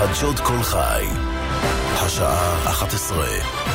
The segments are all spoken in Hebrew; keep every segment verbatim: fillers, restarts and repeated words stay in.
חדשות כל חי. השעה אחת עשרה.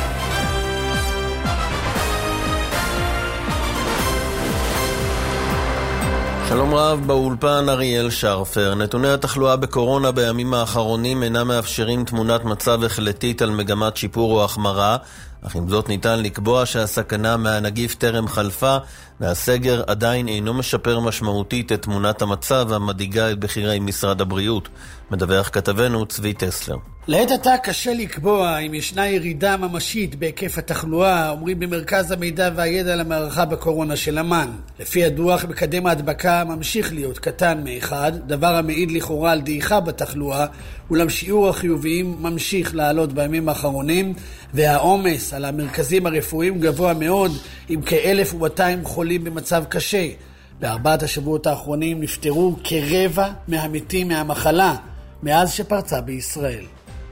שלום רב, באולפן אריאל שרפר. נתוני התחלואה בקורונה בימים האחרונים אינם מאפשרים תמונת מצב החלטית על מגמת שיפור או החמרה, אך עם זאת ניתן לקבוע שהסכנה מהנגיף טרם חלפה, והסגר עדיין אינו משפר משמעותית את תמונת המצב המדאיגה את בכירי משרד הבריאות. מדווח כתבנו צבי טסלר. לעת עתה קשה לקבוע אם ישנה ירידה ממשית בהיקף התחלואה, אומרים במרכז המידע והידע למערכה בקורונה של אמן. לפי הדוח, מקדם ההדבקה ממשיך להיות קטן מאחד, דבר המעיד לכאורה על דעיכה בתחלואה, אולם שיעור החיוביים ממשיך לעלות בימים האחרונים, והעומס על המרכזים הרפואיים גבוה מאוד, עם כ-אלף ומאתיים חולים במצב קשה. בארבעת השבועות האחרונים נפטרו כרבע מהמתים מהמחלה, מאז שפרצה בישראל.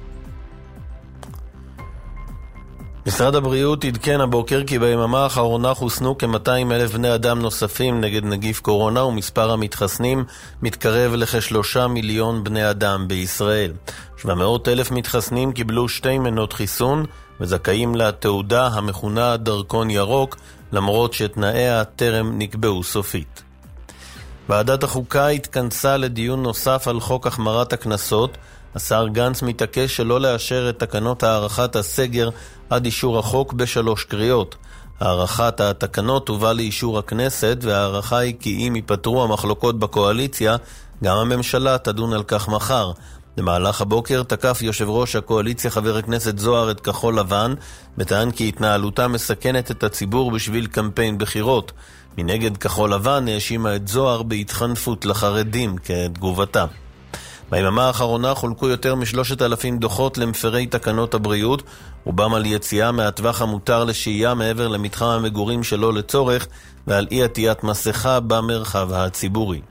משרד הבריאות עדכן הבוקר כי ביממה האחרונה חוסנו כ-מאתיים אלף בני אדם נוספים נגד נגיף קורונה, ומספר המתחסנים מתקרב לכ-שלושה מיליון בני אדם בישראל. שבע מאות אלף מתחסנים קיבלו שתי מנות חיסון וזכאים לתעודה המכונה דרכון ירוק, למרות שתנאיה טרם נקבעו סופית. ועדת החוקה התכנסה לדיון נוסף על חוק החמרת הקנסות. השר גנץ מתעקש שלא לאשר את תקנות הערכת הסגר עד אישור החוק בשלוש קריאות. הערכת התקנות תובא לאישור הכנסת, והערכה היא כי אם ייפתרו המחלוקות בקואליציה, גם הממשלה תדון על כך מחר. במהלך הבוקר תקף יושב ראש הקואליציה חבר הכנסת זוהר את כחול לבן, בטען כי התנהלותה מסכנת את הציבור בשביל קמפיין בחירות. מנגד כחול לבן האשימה את זוהר בהתחנפות לחרדים כתגובתה. ביממה האחרונה חולקו יותר משלושת אלפים דוחות למפרי תקנות הבריאות, רובם על יציאה מהטווח המותר לשהייה מעבר למתחם המגורים שלא לצורך, ועל אי עטיית מסכה במרחב הציבורי.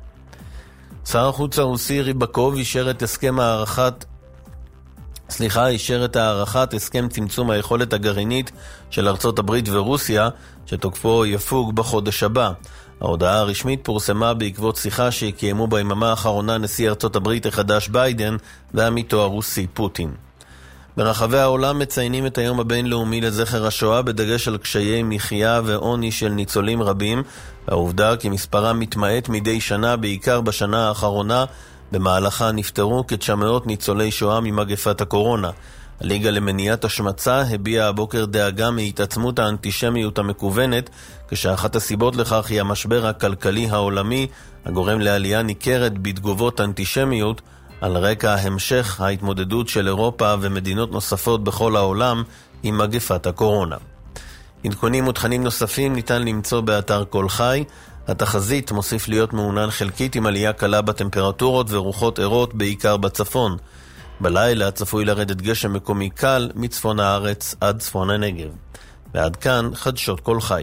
שר החוץ הרוסי ריבקוב אישר את הסכם הערכת סליחה, אישר את הערכת הסכם צמצום היכולת הגרעינית של ארצות הברית ורוסיה, שתוקפו יפוג בחודש הבא. ההודעה הרשמית פורסמה בעקבות שיחה שקיימו ביממה האחרונה נשיא ארצות הברית החדש ביידן ועמיתו הרוסי פוטין. ברחבי העולם מציינים את היום הבינלאומי לזכר השואה, בדגש על קשיי מחיה ועוני של ניצולים רבים, והעובדה כי מספרם מתמעט מדי שנה, בעיקר בשנה האחרונה, במהלכה נפטרו כ-תשע מאות ניצולי שואה ממגפת הקורונה. הליגה למניעת השמצה הביעה הבוקר דאגה מהתעצמות האנטישמיות המקוונת, כשאחת הסיבות לכך היא המשבר הכלכלי העולמי, הגורם לעלייה ניכרת בתגובות אנטישמיות, על רקע המשך ההתמודדות של אירופה ומדינות נוספות בכל העולם עם מגפת הקורונה. עדכונים ותכנים נוספים ניתן למצוא באתר כל חי. התחזית מוסיף להיות מעונן חלקית עם עלייה קלה בטמפרטורות ורוחות ערות, בעיקר בצפון. בלילה צפוי לרדת גשם מקומי קל מצפון הארץ עד צפון הנגב. ועד כאן חדשות כל חי.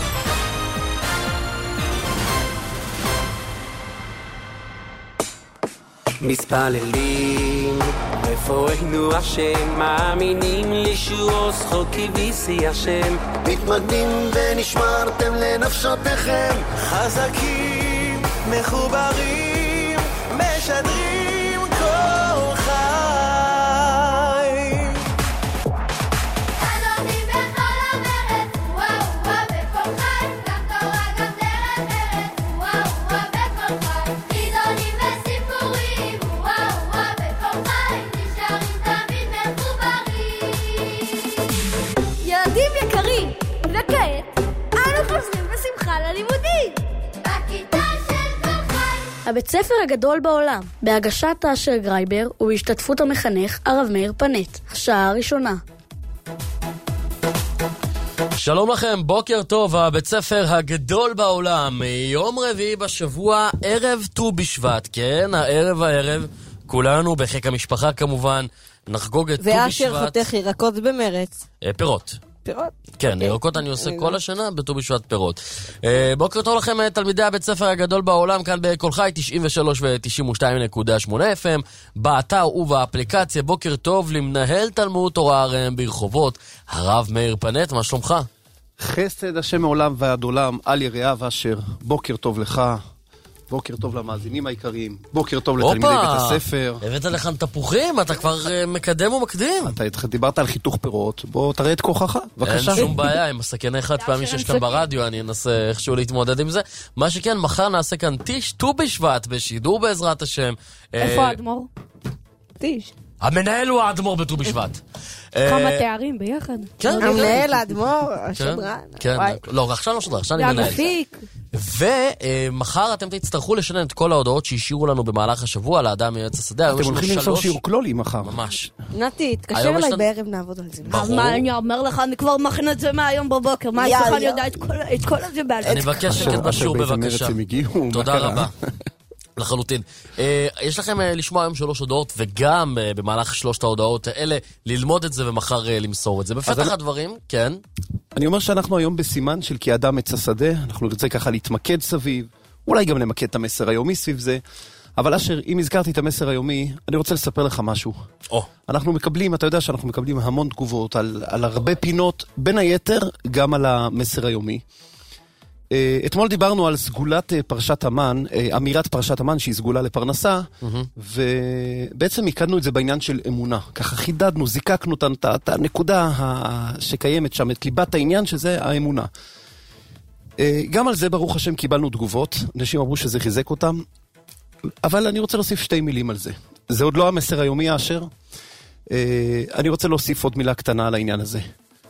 מתפללים רפואנו השם, מאמינים לישוע זכות כביסי השם, מתמגנים ונשמרתם לנפשותיכם, חזקים מחוברים משדרים כל חי. חלונים בכל המרד, וואו וואו בכל חי, גם תורה גם דרך ארץ, וואו וואו בכל חי, חידונים וסיפורים, וואו וואו בכל חי, נשארים תמיד מחוברים. ילדים יקרים, וכעת אנו חוזרים בשמחה ללימודים בכיתה של כל חי. הבית ספר הגדול בעולם, בהגשת אשר גרייבר ובהשתתפות המחנך הרב מאיר פנט. השעה הראשונה. שלום לכם, בוקר טוב. הבית ספר הגדול בעולם, יום רביעי בשבוע, ערב ט"ו בשבט. כן, הערב הערב, כולנו בחיק המשפחה כמובן, נחגוג את ט"ו בשבט. ואשר חותך ירקות במרץ. אה, פירות. פירות? כן, ירקות אני עושה כל השנה, בט"ו בשבט פירות. אה, בוקר טוב לכם, תלמידי הבית ספר הגדול בעולם, כאן בכל חי תשעים ושלוש ו-תשעים ושתיים נקודה שמונה אף אם, באתר ובאפליקציה. בוקר טוב למנהל תלמוד תורה הרם ברחובות, הרב מאיר פנט, מה שלומך? חסד השם מעולם ועד עולם, על יריעה ואשר, בוקר טוב לך, בוקר טוב למאזינים העיקריים, בוקר טוב לתלמידי בית הספר. הבאת לכאן תפוחים, אתה כבר מקדם ומקדים. אתה דיברת על חיתוך פירות, בוא תראה את כוחך, בבקשה. אין שום בעיה, עם הסכנה חד פעמי שיש כאן ברדיו, אני אנסה איכשהו להתמודד עם זה. מה שכן, מחר נעשה כאן טיש ט"ו בשבט בשידור בעזרת השם. איפה האדמו"ר? טיש. המנהל הוא האדמו"ר בט"ו בשבט. כמה תארים ביחד. כן, המנהל, האדמו"ר, השדרן. כן, לא, עכשיו לא שדרן, עכשיו אני מנהל. יגפיק. ומחר אתם תצטרכו לשנן את כל ההודעות שהשאירו לנו במהלך השבוע לאדם מיועץ השדה. אתם הולכים למסור שיעור כלולי מחר. ממש. נתי, תתקשר אליי בערב, נעבוד על זה. ברור. מה אני אומר לך, אני כבר מכין את זה מהיום בבוקר. מה אצלך, אני יודע את כל הזה בעל. אני מבקש שקט בשיעור בבקשה. תודה רבה. לחלוטין. יש לכם לשמוע היום שלוש הודעות, וגם במהלך שלושת ההודעות האלה, ללמוד את זה ומחר למסור את זה. בפתח הדברים, כן. אני אומר שאנחנו היום בסימן של כי אדם עץ השדה, אנחנו נרצה ככה להתמקד סביב, אולי גם למקד את המסר היומי סביב זה, אבל אשר, אם הזכרתי את המסר היומי, אני רוצה לספר לך משהו. או. אנחנו מקבלים, אתה יודע שאנחנו מקבלים המון תגובות על, על הרבה פינות, בין היתר גם על המסר היומי. אתמול דיברנו על סגולת פרשת המן, אמירת פרשת המן שהיא סגולה לפרנסה, ובעצם הקדנו את זה בעניין של אמונה. ככה חידדנו, זיקקנו את הנקודה שקיימת שם, את ליבת העניין שזה האמונה. גם על זה ברוך השם קיבלנו תגובות, אנשים אמרו שזה חיזק אותם, אבל אני רוצה להוסיף שתי מילים על זה. זה עוד לא המסר היומי האשר, אני רוצה להוסיף עוד מילה קטנה על העניין הזה.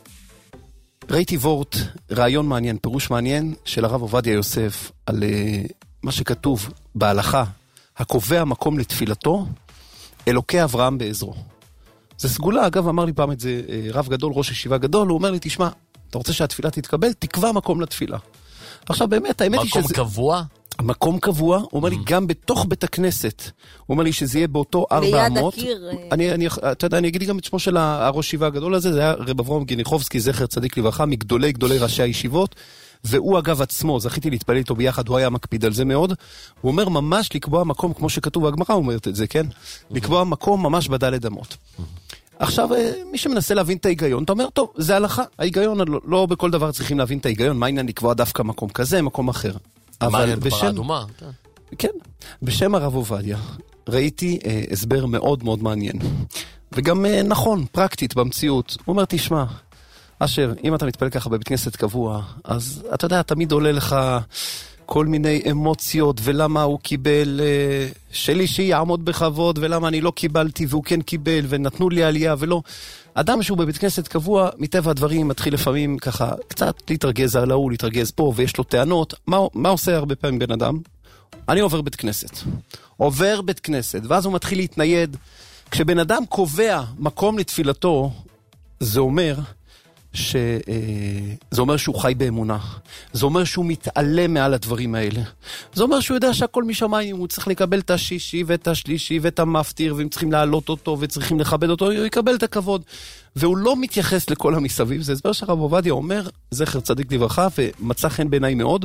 ראיתי וורט, רעיון מעניין, פירוש מעניין של הרב עובדיה יוסף על uh, מה שכתוב בהלכה, הקובע מקום לתפילתו, אלוקי אברהם בעזרו. זה סגולה, אגב אמר לי פעם את זה uh, רב גדול, ראש ישיבה גדול, הוא אומר לי, תשמע, אתה רוצה שהתפילה תתקבל? תקבע מקום לתפילה. עכשיו באמת, האמת היא שזה... מקום קבוע? מקום קבוע, הוא אומר לי, גם בתוך בית הכנסת, הוא אומר לי שזה יהיה באותו ארבע אמות. ליד הקיר. אני, אני, אתה יודע, אני אגיד גם את שמו של הראש שיבה הגדול הזה, זה היה רב אברהם גניחובסקי, זכר צדיק לברכה, מגדולי גדולי ראשי הישיבות, והוא אגב עצמו, זכיתי להתפלל איתו ביחד, הוא היה מקפיד על זה מאוד, הוא אומר ממש לקבוע מקום, כמו שכתוב בהגמרא, הוא אומר את זה, כן? לקבוע מקום ממש בדלת אמות. עכשיו, מי שמנסה להבין את ההיגיון, אתה אומר, טוב, זה הלכה, ההיגיון, לא, לא בכל דבר צריכים להבין את ההיגיון, מה העניין לקבוע דווקא מקום כזה, מקום אחר. אבל בשם... כן, בשם הרב עובדיה ראיתי אה, הסבר מאוד מאוד מעניין וגם אה, נכון, פרקטית במציאות. הוא אומר, תשמע אשר, אם אתה מתפלל ככה בבית כנסת קבוע, אז אתה יודע, תמיד עולה לך כל מיני אמוציות, ולמה הוא קיבל אה, שלי שיעמוד בכבוד, ולמה אני לא קיבלתי והוא כן קיבל, ונתנו לי עלייה ולא. אדם שהוא בבית כנסת קבוע, מטבע הדברים מתחיל לפעמים ככה קצת להתרגז על ההוא, להתרגז פה, ויש לו טענות. מה, מה עושה הרבה פעמים בן אדם? אני עובר בית כנסת. עובר בית כנסת, ואז הוא מתחיל להתנייד. כשבן אדם קובע מקום לתפילתו, זה אומר ש... זה אומר שהוא חי באמונה. זה אומר שהוא מתעלם מעל הדברים האלה. זה אומר שהוא יודע שהכל משמיים, הוא צריך לקבל את השישי ואת השלישי ואת המפטיר, והם צריכים להעלות אותו וצריכים לכבד אותו, הוא יקבל את הכבוד. והוא לא מתייחס לכל המסביב. זה הסבר שהרב עובדיה אומר, זכר צדיק לברכה, ומצא חן בעיניי מאוד.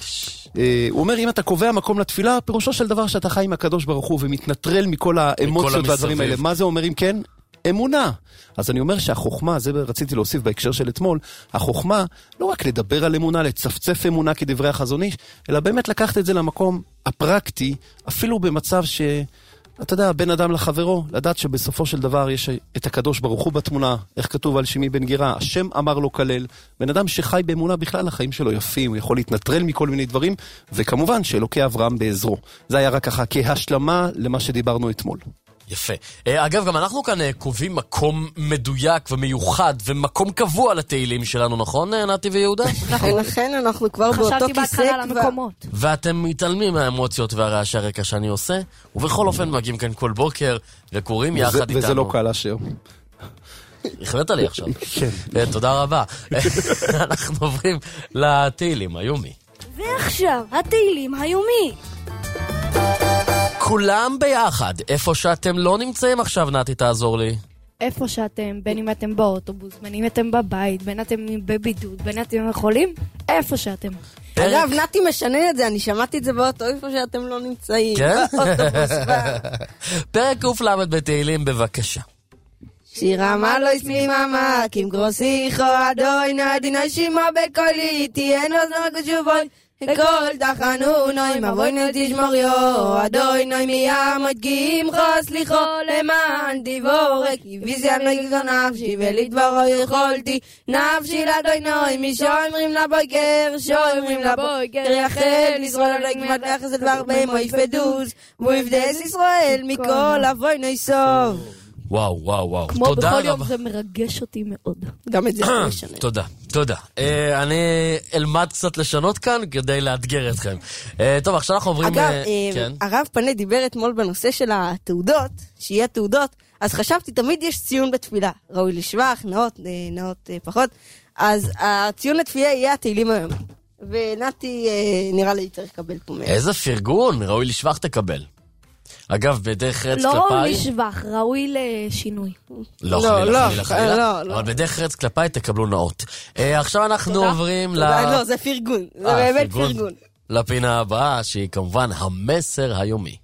הוא אומר, אם אתה קובע מקום לתפילה, פירושו של דבר שאתה חי עם הקדוש ברוך הוא, ומתנטרל מכל האמוציות והדברים האלה. מה זה אומר אם כן? אמונה. אז אני אומר שהחוכמה, זה רציתי להוסיף בהקשר של אתמול, החוכמה לא רק לדבר על אמונה, לצפצף אמונה כדברי החזון איש, אלא באמת לקחת את זה למקום הפרקטי, אפילו במצב ש... אתה יודע, בין אדם לחברו, לדעת שבסופו של דבר יש את הקדוש ברוך הוא בתמונה, איך כתוב על שמי בן גירה, השם אמר לו כלל, בן אדם שחי באמונה בכלל, החיים שלו יפים, הוא יכול להתנטרל מכל מיני דברים, וכמובן שאלוקי אברהם בעזרו. זה היה רק ככה כהשלמה למה שדיברנו אתמול. יפה. אגב, גם אנחנו כאן קובעים מקום מדויק ומיוחד ומקום קבוע לתהילים שלנו, נכון, נתי ויהודה? לכן אנחנו כבר באותו כיסא למקומות. ואתם מתעלמים מהאמוציות והרעשי הרקע שאני עושה, ובכל אופן מגיעים כאן כל בוקר וקוראים יחד איתנו. וזה לא קל אשר. החבאת לי עכשיו. כן. תודה רבה. אנחנו עוברים לתהילים היומי. ועכשיו, התהילים היומי. כולם ביחד, איפה שאתם לא נמצאים עכשיו, נתי, תעזור לי. איפה שאתם, בין אם אתם באוטובוס, בין אם אתם בבית, בין אתם בבידוד, בין אתם יכולים, איפה שאתם. אגב, נתי משנה את זה, אני שמעתי את זה באוטו, איפה שאתם לא נמצאים. כן? פרק קופלמד בתהילים, בבקשה. שירה מה לא יסמי ממק, עם גרוסיכו אדוי נדינה שימה בקולי, תהיינו זמן קשובוי, כל תחנונוי מבוינו תשמוריו אדוי נוי מימות גימחו סליחו למען דיבורך ויזיאן נוי נפשי ולדברו יכולתי נפשי לדוי נוי משומרים לבויקר שומרים לבויקר יחל ישראל לא יקמת לחסד והרבה מויפדוס ויפדס ישראל מכל אבוי נוי סוף. וואו, וואו, וואו. כמו בכל יום זה מרגש אותי מאוד. גם את זה אני משנה. תודה, תודה. אני אלמד קצת לשנות כאן כדי לאתגר אתכם. טוב, עכשיו אנחנו עוברים... אגב, הרב פנה דיבר אתמול בנושא של התעודות, שיהיה תעודות, אז חשבתי, תמיד יש ציון בתפילה. ראוי לשבח, נאות, נאות פחות. אז הציון לתפילה יהיה התהילים היום. ונתי נראה לי צריך לקבל פה מהם. איזה פרגון, ראוי לשבח תקבל. אגב, בדרך רץ כלפיי... לא ראוי לשבח, ראוי לשינוי. לא, חלילה, חלילה, חלילה. אבל בדרך רץ כלפיי תקבלו נאות. עכשיו אנחנו עוברים ל... לא, זה פרגון. זה באמת פרגון. לפינה הבאה, שהיא כמובן המסר היומי.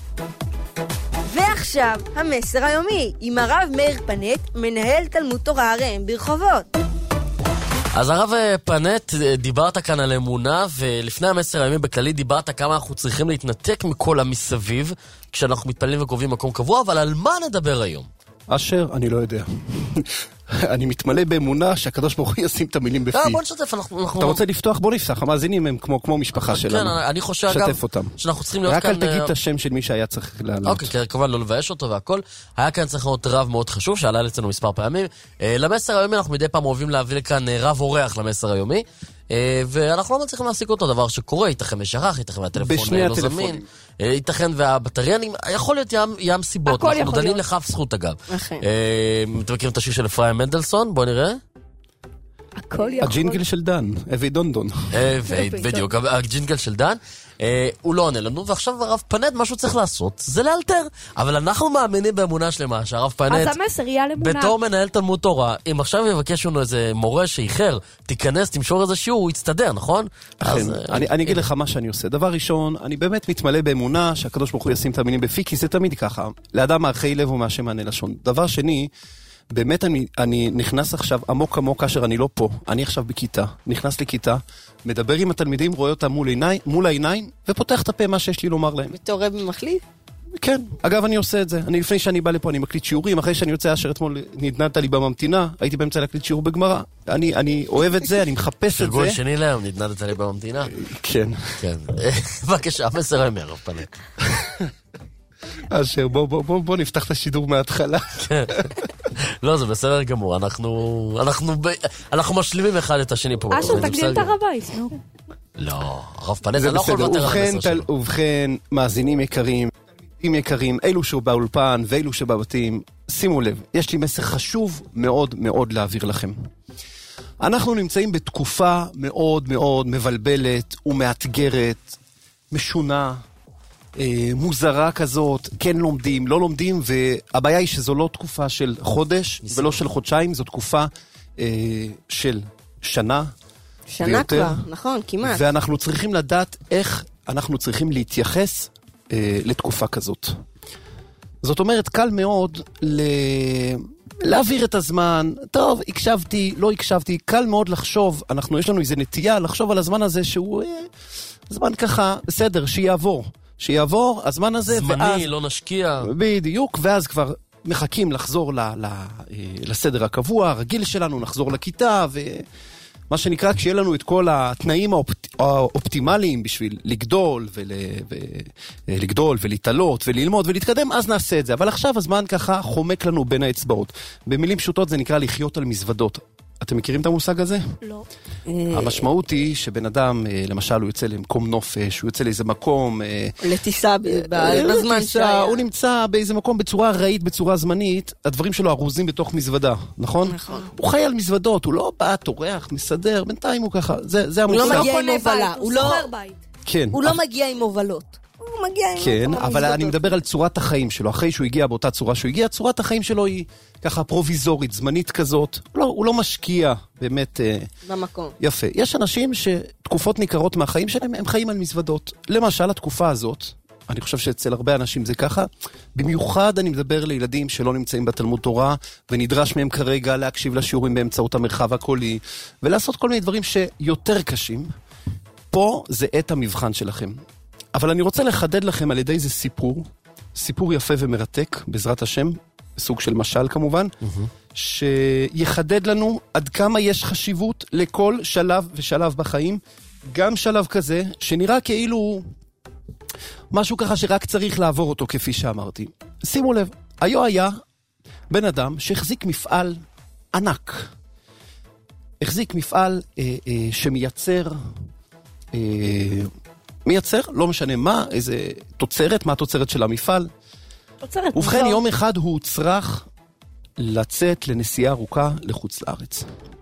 ועכשיו, המסר היומי, עם הרב מאיר פנט, מנהל תלמוד תורה ראם ברחובות. אז הרב פנט, דיברת כאן על אמונה, ולפני המסר היומי בכללי דיברת כמה אנחנו צריכים להתנתק מכל המסביב, כשאנחנו מתפללים וקובעים מקום קבוע, אבל על מה נדבר היום? אשר, אני לא יודע. אני מתמלא באמונה שהקדוש ברוך הוא ישים את המילים בפי. בוא נשתף, אנחנו... אתה רוצה לפתוח? בוא נפתח, המאזינים הם כמו משפחה שלנו. כן, אני חושב אגב, שאנחנו צריכים להיות כאן... רק אל תגיד את השם של מי שהיה צריך לענות. אוקיי, כמובן לא לבייש אותו והכל. היה כאן צריך להיות רב מאוד חשוב, שעלה אצלנו מספר פעמים. למסר היומי אנחנו מדי פעם אוהבים להביא לכאן רב אורח למסר היומי. ואנחנו לא מצליחים להסיק אותו, דבר שקורה, ייתכן משכח, ייתכן והטלפון לא זמין, ייתכן והבטריה, יכול להיות ים סיבות, אנחנו דנים לכף זכות אגב. אתם מכירים את השיר של אפרים מנדלסון? בואו נראה. הג'ינגל של דן, אבי דונדון. בדיוק, הג'ינגל של דן. הוא לא עונה לנו, ועכשיו הרב פנט, מה שהוא צריך לעשות, זה לאלתר. אבל אנחנו מאמינים באמונה שלמה, שהרב פנט, אז המסר יהיה לאמונה. בתור מנהל תלמוד תורה, אם עכשיו יבקש לנו איזה מורה שאיחר, תיכנס, תמשור איזה שיעור, הוא יצטדר, נכון? אני אגיד לך מה שאני עושה. דבר ראשון, אני באמת מתמלא באמונה, שהקדוש ברוך הוא ישים את המילים בפי, כי זה תמיד ככה. לאדם מאחי לב ומאשם מענה לשון. דבר שני, באמת אני, אני נכנס עכשיו עמוק עמוק כאשר אני לא פה. אני עכשיו בכיתה, נכנס לכיתה, מדבר עם התלמידים, רואה אותם מול, עיני, מול העיניים, ופותח את הפה מה שיש לי לומר להם. בתור רב מחליף? כן. אגב, אני עושה את זה. אני לפני שאני בא לפה, אני מקליט שיעורים. אחרי שאני יוצא אשר אתמול נדנדת לי בממתינה, הייתי באמצע להקליט שיעור בגמרא. אני, אני אוהב את זה, אני מחפש את זה. פרגון שני להם, נדנדת לי בממתינה. כן. כן. בבקשה, מסר היומי, הרב פנט. אשר, בוא, בוא, בוא, בוא נפתח את השידור מההתחלה. כן. לא, זה בסדר גמור. אנחנו, אנחנו, אנחנו משלימים אחד את השני פה. אשר, תקדים את הרבייס, נו. לא, הרב פנט, זה לא יכול לוותר על המסר שלו. ובכן, מאזינים יקרים, תלמידים יקרים, אלו שבאולפן ואלו שבבתים, שימו לב, יש לי מסר חשוב מאוד מאוד להעביר לכם. אנחנו נמצאים בתקופה מאוד מאוד מבלבלת ומאתגרת, משונה, מוזרה כזאת, כן לומדים, לא לומדים, והבעיה היא שזו לא תקופה של חודש ולא של חודשיים, זו תקופה של שנה שנה ויותר. כבר, נכון, כמעט. ואנחנו צריכים לדעת איך אנחנו צריכים להתייחס לתקופה כזאת. זאת אומרת, קל מאוד ל... להעביר את הזמן, טוב, הקשבתי, לא הקשבתי, קל מאוד לחשוב, אנחנו, יש לנו איזו נטייה לחשוב על הזמן הזה שהוא זמן ככה, בסדר, שיעבור. שיעבור, הזמן הזה, זמני, ואז... לא נשקיע. בדיוק, ואז כבר מחכים לחזור ל, ל, לסדר הקבוע, הרגיל שלנו, נחזור לכיתה, ומה שנקרא, כשיהיה לנו את כל התנאים האופט, האופטימליים בשביל לגדול, ול, ולגדול, ולהתעלות, וללמוד, ולהתקדם, אז נעשה את זה. אבל עכשיו הזמן ככה חומק לנו בין האצבעות. במילים פשוטות זה נקרא לחיות על מזוודות. אתם מכירים את המושג הזה? לא. המשמעות היא שבן אדם, למשל, הוא יוצא למקום נופש, הוא יוצא לאיזה מקום... לטיסה בזמן שהיה. הוא נמצא באיזה מקום בצורה רעית, בצורה זמנית, הדברים שלו ארוזים בתוך מזוודה, נכון? נכון. הוא חי על מזוודות, הוא לא בא, טורח, מסדר, בינתיים הוא ככה, זה המושג. הוא לא מגיע עם הובלה, הוא סוחר בית. כן. הוא לא מגיע עם הובלות. הוא מגיע עם... כן, אבל אני מדבר על צורת החיים שלו. אחרי שהוא הגיע באותה צורה שהוא הגיע, צורת החיים שלו היא ככה פרוביזורית, זמנית כזאת. לא, הוא לא משקיע באמת... במקום. יפה. יש אנשים שתקופות ניכרות מהחיים שלהם, הם חיים על מזוודות. למשל, התקופה הזאת, אני חושב שאצל הרבה אנשים זה ככה, במיוחד אני מדבר לילדים שלא נמצאים בתלמוד תורה, ונדרש מהם כרגע להקשיב לשיעורים באמצעות המרחב הקולי, ולעשות כל מיני דברים שיותר קשים. פה זה עת המבחן שלכם. אבל אני רוצה לחדד לכם על ידי זה סיפור, סיפור יפה ומרתק, בעזרת השם, סוג של משל כמובן, שיחדד לנו עד כמה יש חשיבות לכל שלב ושלב בחיים, גם שלב כזה שנראה כאילו משהו ככה שרק צריך לעבור אותו כפי שאמרתי. שימו לב, היו היה בן אדם שהחזיק מפעל ענק. החזיק מפעל אה, אה, שמייצר, אה, מייצר, לא משנה מה, איזה תוצרת, מה התוצרת של המפעל. תוצרת. ובכן, יום אחד הוא צריך לצאת לנסיעה ארוכה לחוץ לארץ.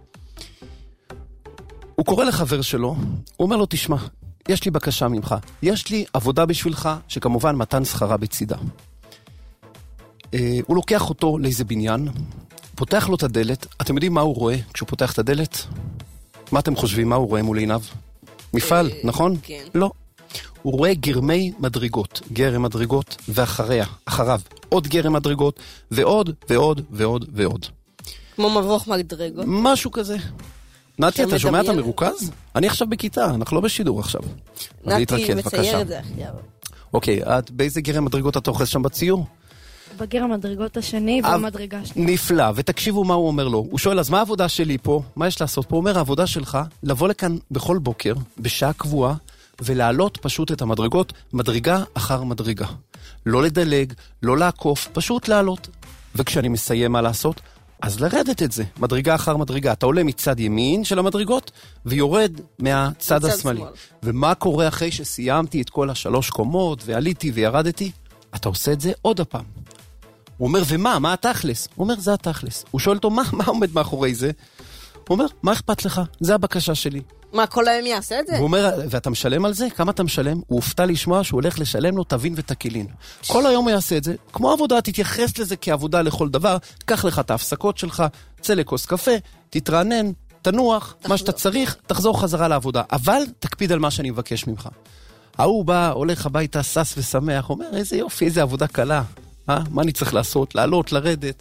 הוא קורא לחבר שלו, הוא אומר לו, תשמע, יש לי בקשה ממך, יש לי עבודה בשבילך, שכמובן מתן שכרה בצידה. אה, הוא לוקח אותו לאיזה בניין, פותח לו את הדלת, אתם יודעים מה הוא רואה כשהוא פותח את הדלת? מה אתם חושבים, מה הוא רואה מול עיניו? מפעל, נכון? כן. לא. הוא רואה גרמי מדרגות, גרם מדרגות, ואחריה, אחריו, עוד גרם מדרגות, ועוד ועוד ועוד ועוד. כמו מבוך מדרגות. משהו כזה. נתי, אתה שומע את המרוכז? אני עכשיו בכיתה, אנחנו לא בשידור עכשיו. נתי מצייר את זה עכשיו. אוקיי, את באיזה גרם מדרגות אתה אוחז שם בציור? בגרם המדרגות השני והמדרגה השנייה. נפלא, ותקשיבו מה הוא אומר לו. הוא שואל, אז מה העבודה שלי פה? מה יש לעשות פה? הוא אומר, העבודה שלך, לבוא לכאן בכל בוקר, בשעה קבועה, ולהעלות פשוט את המדרגות, מדרגה אחר מדרגה. לא לדלג, לא לעקוף, פשוט להעלות. וכשאני מסיים מה לעשות, אז לרדת את זה, מדרגה אחר מדרגה. אתה עולה מצד ימין של המדרגות, ויורד מהצד השמאלי. ומה קורה אחרי שסיימתי את כל השלוש קומות, ועליתי וירדתי? אתה עושה את זה עוד הפעם. הוא אומר, ומה? מה התכלס? הוא אומר, זה התכלס. הוא שואל אותו, מה, מה עומד מאחורי זה? הוא אומר, מה אכפת לך? זה הבקשה שלי. מה, כל היום יעשה את זה? הוא אומר, ואתה משלם על זה? כמה אתה משלם? הוא הופתע לשמוע שהוא הולך לשלם לו תבין ותקילין. כל היום הוא יעשה את זה. כמו עבודה, תתייחס לזה כעבודה לכל דבר, קח לך את ההפסקות שלך, צא לכוס קפה, תתרענן, תנוח, מה שאתה צריך, תחזור חזרה לעבודה. אבל תקפיד על מה שאני מבקש ממך. ההוא בא, הולך הביתה, סס ושמח, אומר, איזה יופי, איזה עבודה קלה. אה? מה אני צריך לעשות? לעלות, לרדת.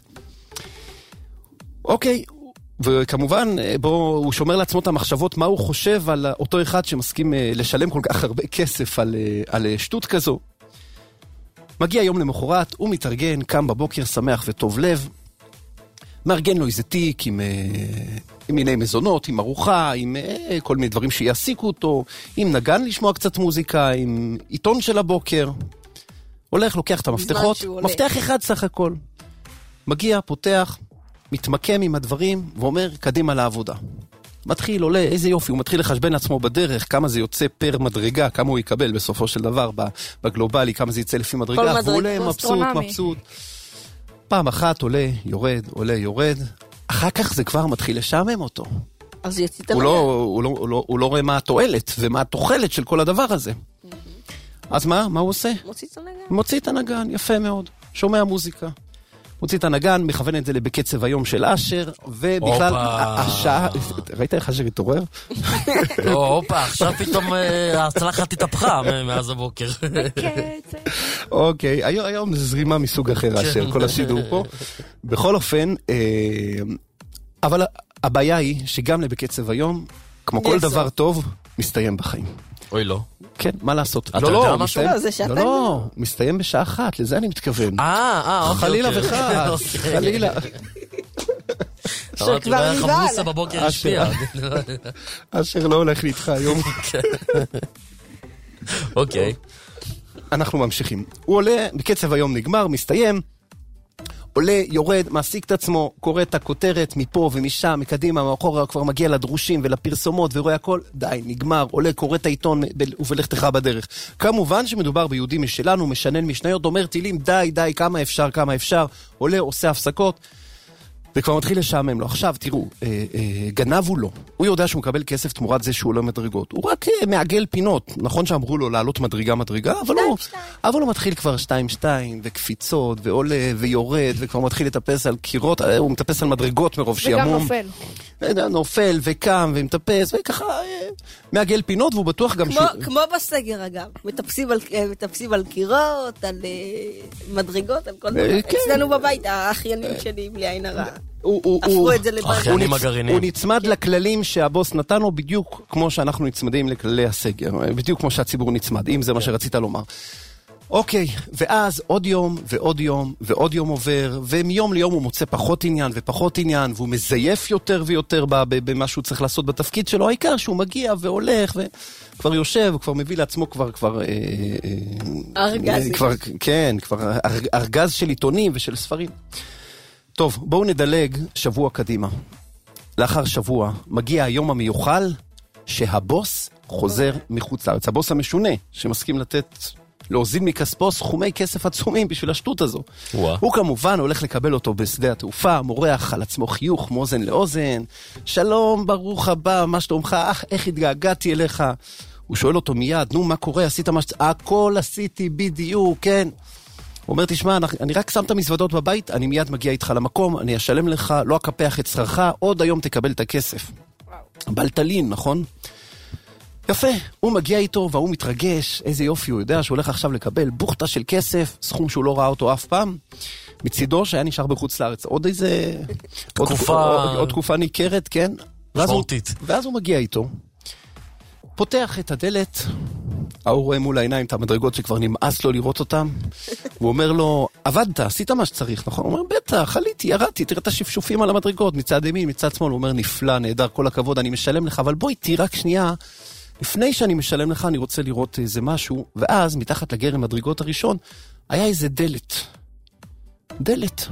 אוקיי, וכמובן, בו הוא שומר לעצמו את המחשבות, מה הוא חושב על אותו אחד שמסכים לשלם כל כך הרבה כסף על, על שטות כזו. מגיע יום למחרת, הוא מתארגן, קם בבוקר, שמח וטוב לב, מארגן לו איזה תיק עם, עם מיני מזונות, עם ארוחה, עם כל מיני דברים שיעסיקו אותו, עם נגן לשמוע קצת מוזיקה, עם עיתון של הבוקר. הולך, לוקח את המפתחות, מפתח אחד סך הכל. מגיע, פותח, מתמקם עם הדברים, ואומר, קדימה לעבודה. מתחיל, עולה, איזה יופי, הוא מתחיל לחשבן לעצמו בדרך, כמה זה יוצא פר מדרגה, כמה הוא יקבל בסופו של דבר, בגלובלי, כמה זה יצא לפי מדרגה, והוא עולה מבסוט, מבסוט. פעם אחת עולה, יורד, עולה, יורד, אחר כך זה כבר מתחיל לשעמם אותו. אז יצאת הוא לא, הוא לא, הוא לא, הוא לא רואה מה התועלת, ומה התוחלת של כל הדבר הזה. אז מה? מה הוא עושה? מוציא את הנגן. מוציא את הנגן, יפה מאוד. שומע מוזיקה. מוציא את הנגן, מכוון את זה לבקצב היום של אשר, ובכלל, השעה... ראית איך אשר התעורר? לא, הופה, עכשיו פתאום הצלחת תתהפכה מאז הבוקר. אוקיי, היום זה זרימה מסוג אחר, אשר, כל השידור פה. בכל אופן, אבל הבעיה היא שגם לבקצב היום, כמו כל דבר טוב, מסתיים בחיים. אוי, לא. כן, מה לעשות? אתה יודע משהו? לא, זה שעתיים. לא, לא, מסתיים בשעה אחת, לזה אני מתכוון. אה, אה, אוקיי. חלילה וחד, חלילה. שכבר נבעל. חמוסה בבוקר השפיע. אשר לא הולך איתך היום. אוקיי. אנחנו ממשיכים. הוא עולה, בקצב היום נגמר, מסתיים. עולה, יורד, מעסיק את עצמו, קורא את הכותרת מפה ומשם, מקדימה, מאחורה, כבר מגיע לדרושים ולפרסומות ורואה הכל, די, נגמר, עולה, קורא את העיתון ובלכתך בדרך. כמובן שמדובר ביהודי משלנו, משנן משניות, אומר תילים, די, די, כמה אפשר, כמה אפשר, עולה, עושה הפסקות, וכבר מתחיל לשעמם לו. עכשיו, תראו, אה, אה, גנב הוא לא. הוא יודע שהוא מקבל כסף תמורת זה שהוא לא מדרגות. הוא רק אה, מעגל פינות. נכון שאמרו לו לעלות מדרגה מדרגה, אבל הוא, אבל הוא מתחיל כבר שתיים שתיים, וקפיצות, ועולה, ויורד, וכבר מתחיל לטפס על קירות, אה, הוא מטפס על מדרגות מרוב שימום. וגם נופל. נופל, וקם, ומטפס, וככה אה, מעגל פינות, והוא בטוח גם כמו, שהוא... כמו בסגר, אגב. מטפסים על, מטפסים על קירות, על אה, מדרגות, על כל דבר. אה, כן. אצלנו בבית, האחיינים שלי, בלי עין הרע. הפכו את זה לבאזל. הוא נצמד לכללים שהבוס נתן לו בדיוק כמו שאנחנו נצמדים לכללי הסגר, בדיוק כמו שהציבור נצמד, אם זה מה שרצית לומר. אוקיי, ואז עוד יום ועוד יום ועוד יום עובר, ומיום ליום הוא מוצא פחות עניין ופחות עניין, והוא מזייף יותר ויותר במה שהוא צריך לעשות בתפקיד שלו, העיקר שהוא מגיע והולך וכבר יושב, הוא כבר מביא לעצמו כבר, כבר, ארגז. כבר, כן, כבר ארגז של עיתונים ושל ספרים. טוב, בואו נדלג שבוע קדימה. לאחר שבוע מגיע היום המיוחל שהבוס חוזר מחוץ לארץ. הבוס המשונה שמסכים לתת... להוזיל מכספו סכומי כסף עצומים בשביל השטות הזו. ווא. הוא כמובן הולך לקבל אותו בשדה התעופה, מורח על עצמו חיוך מאוזן לאוזן, שלום, ברוך הבא, מה שלומך, אך, איך התגעגעתי אליך. הוא שואל אותו מיד, נו, מה קורה, עשית מה שצריך? הכל עשיתי בדיוק, כן. הוא אומר, תשמע, אני רק שם את המזוודות בבית, אני מיד מגיע איתך למקום, אני אשלם לך, לא אקפח את שכרך, עוד היום תקבל את הכסף. בלטלין, נכון? יפה, הוא מגיע איתו והוא מתרגש, איזה יופי, הוא יודע שהוא הולך עכשיו לקבל בוכתה של כסף, סכום שהוא לא ראה אותו אף פעם, מצידו שהיה נשאר בחוץ לארץ. עוד איזה... תקופה... עוד, עוד, עוד תקופה ניכרת, כן? משמעותית. ואז, ואז הוא מגיע איתו, פותח את הדלת, הוא רואה מול העיניים את המדרגות שכבר נמאס לו לראות אותם, הוא אומר לו, עבדת, עשית מה שצריך, נכון? הוא אומר, בטח, עליתי, ירדתי, תראה את השפשופים על המדרגות, מצד ימין, מצד שמאל, הוא אומר, נפלא, נהדר, כל הכבוד, אני משלם לך, אבל בואי, תראה רק שנייה, לפני שאני משלם לך, אני רוצה לראות איזה משהו, ואז, מתחת לגרם מדרגות הראשון, היה איזה דלת. דלת.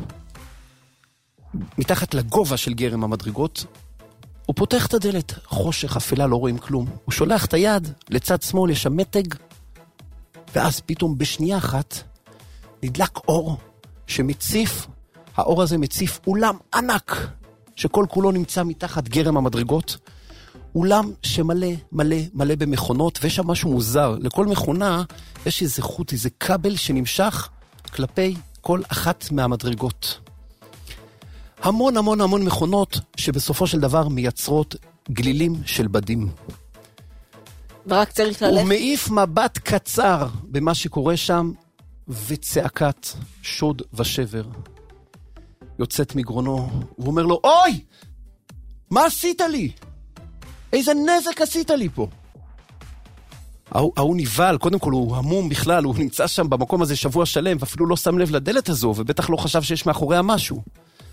מתחת לגובה של גרם המדרגות, הוא פותח את הדלת, חושך, אפלה, לא רואים כלום. הוא שולח את היד, לצד שמאל יש המתג, ואז פתאום בשנייה אחת, נדלק אור שמציף, האור הזה מציף אולם ענק, שכל כולו נמצא מתחת גרם המדרגות, אולם שמלא, מלא, מלא במכונות, ויש שם משהו מוזר. לכל מכונה יש איזה חוט, איזה כבל שנמשך כלפי כל אחת מהמדרגות. המון המון המון מכונות שבסופו של דבר מייצרות גלילים של בדים. ורק צריך ללכת. הוא מעיף מבט קצר במה שקורה שם, וצעקת שוד ושבר יוצאת מגרונו. הוא אומר לו, אוי! מה עשית לי? איזה נזק עשית לי פה? ההוא ניבל, קודם כל הוא המום בכלל, הוא נמצא שם במקום הזה שבוע שלם, ואפילו לא שם לב לדלת הזו, ובטח לא חשב שיש מאחוריה משהו.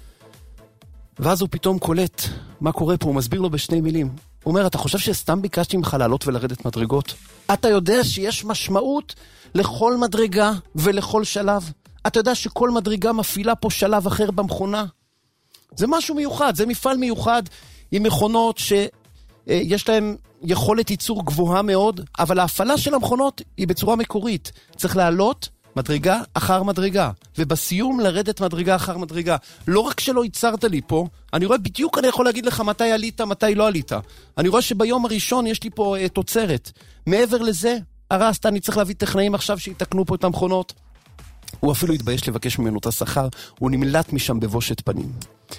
ואז הוא פתאום קולט מה קורה פה, הוא מסביר לו בשני מילים. הוא אומר, אתה חושב שסתם ביקשתי ממך לעלות ולרדת מדרגות? אתה יודע שיש משמעות לכל מדרגה ולכל שלב? אתה יודע שכל מדרגה מפעילה פה שלב אחר במכונה? זה משהו מיוחד, זה מפעל מיוחד עם מכונות שיש להם יכולת ייצור גבוהה מאוד, אבל ההפעלה של המכונות היא בצורה מקורית. צריך לעלות מדרגה אחר מדרגה, ובסיום לרדת מדרגה אחר מדרגה. לא רק שלא ייצרת לי פה, אני רואה בדיוק, אני יכול להגיד לך מתי עלית, מתי לא עלית. אני רואה שביום הראשון יש לי פה uh, תוצרת. מעבר לזה, הרסת, אני צריך להביא טכנאים עכשיו שיתקנו פה את המכונות. הוא אפילו התבייש לבקש ממנו את השכר, הוא נמלט משם בבושת פנים.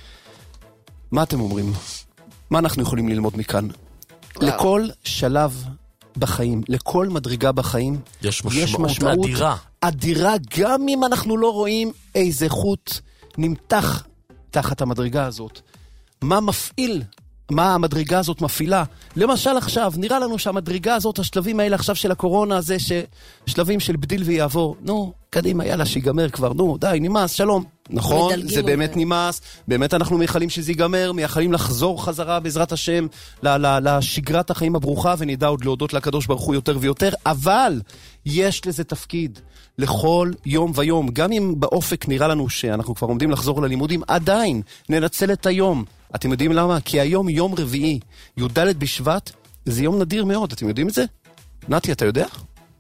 מה אתם אומרים? מה אנחנו יכולים ללמוד מכאן? לכל שלב בחיים, לכל מדרגה בחיים, יש משמעות, יש משמעות אדירה. אדירה, גם אם אנחנו לא רואים איזה חוט נמתח תחת המדרגה הזאת. מה מפעיל? מה המדרגה הזאת מפעילה? למשל עכשיו, נראה לנו שהמדרגה הזאת, השלבים האלה עכשיו של הקורונה, זה ששלבים של בדיל ויעבור. נו, קדימה, יאללה, שיגמר כבר, נו, די, נמאס, שלום. נכון, זה באמת נמאס, באמת אנחנו מייחלים שזה ייגמר, מייחלים לחזור חזרה בעזרת השם לשגרת החיים הברוכה, ונדע עוד להודות לקדוש ברוך הוא יותר ויותר, אבל יש לזה תפקיד לכל יום ויום, גם אם באופק נראה לנו שאנחנו כבר עומדים לחזור ללימודים, עדיין ננצל את היום. אתם יודעים למה? כי היום יום רביעי, י"ד בשבט, זה יום נדיר מאוד, אתם יודעים את זה? נתי, אתה יודע?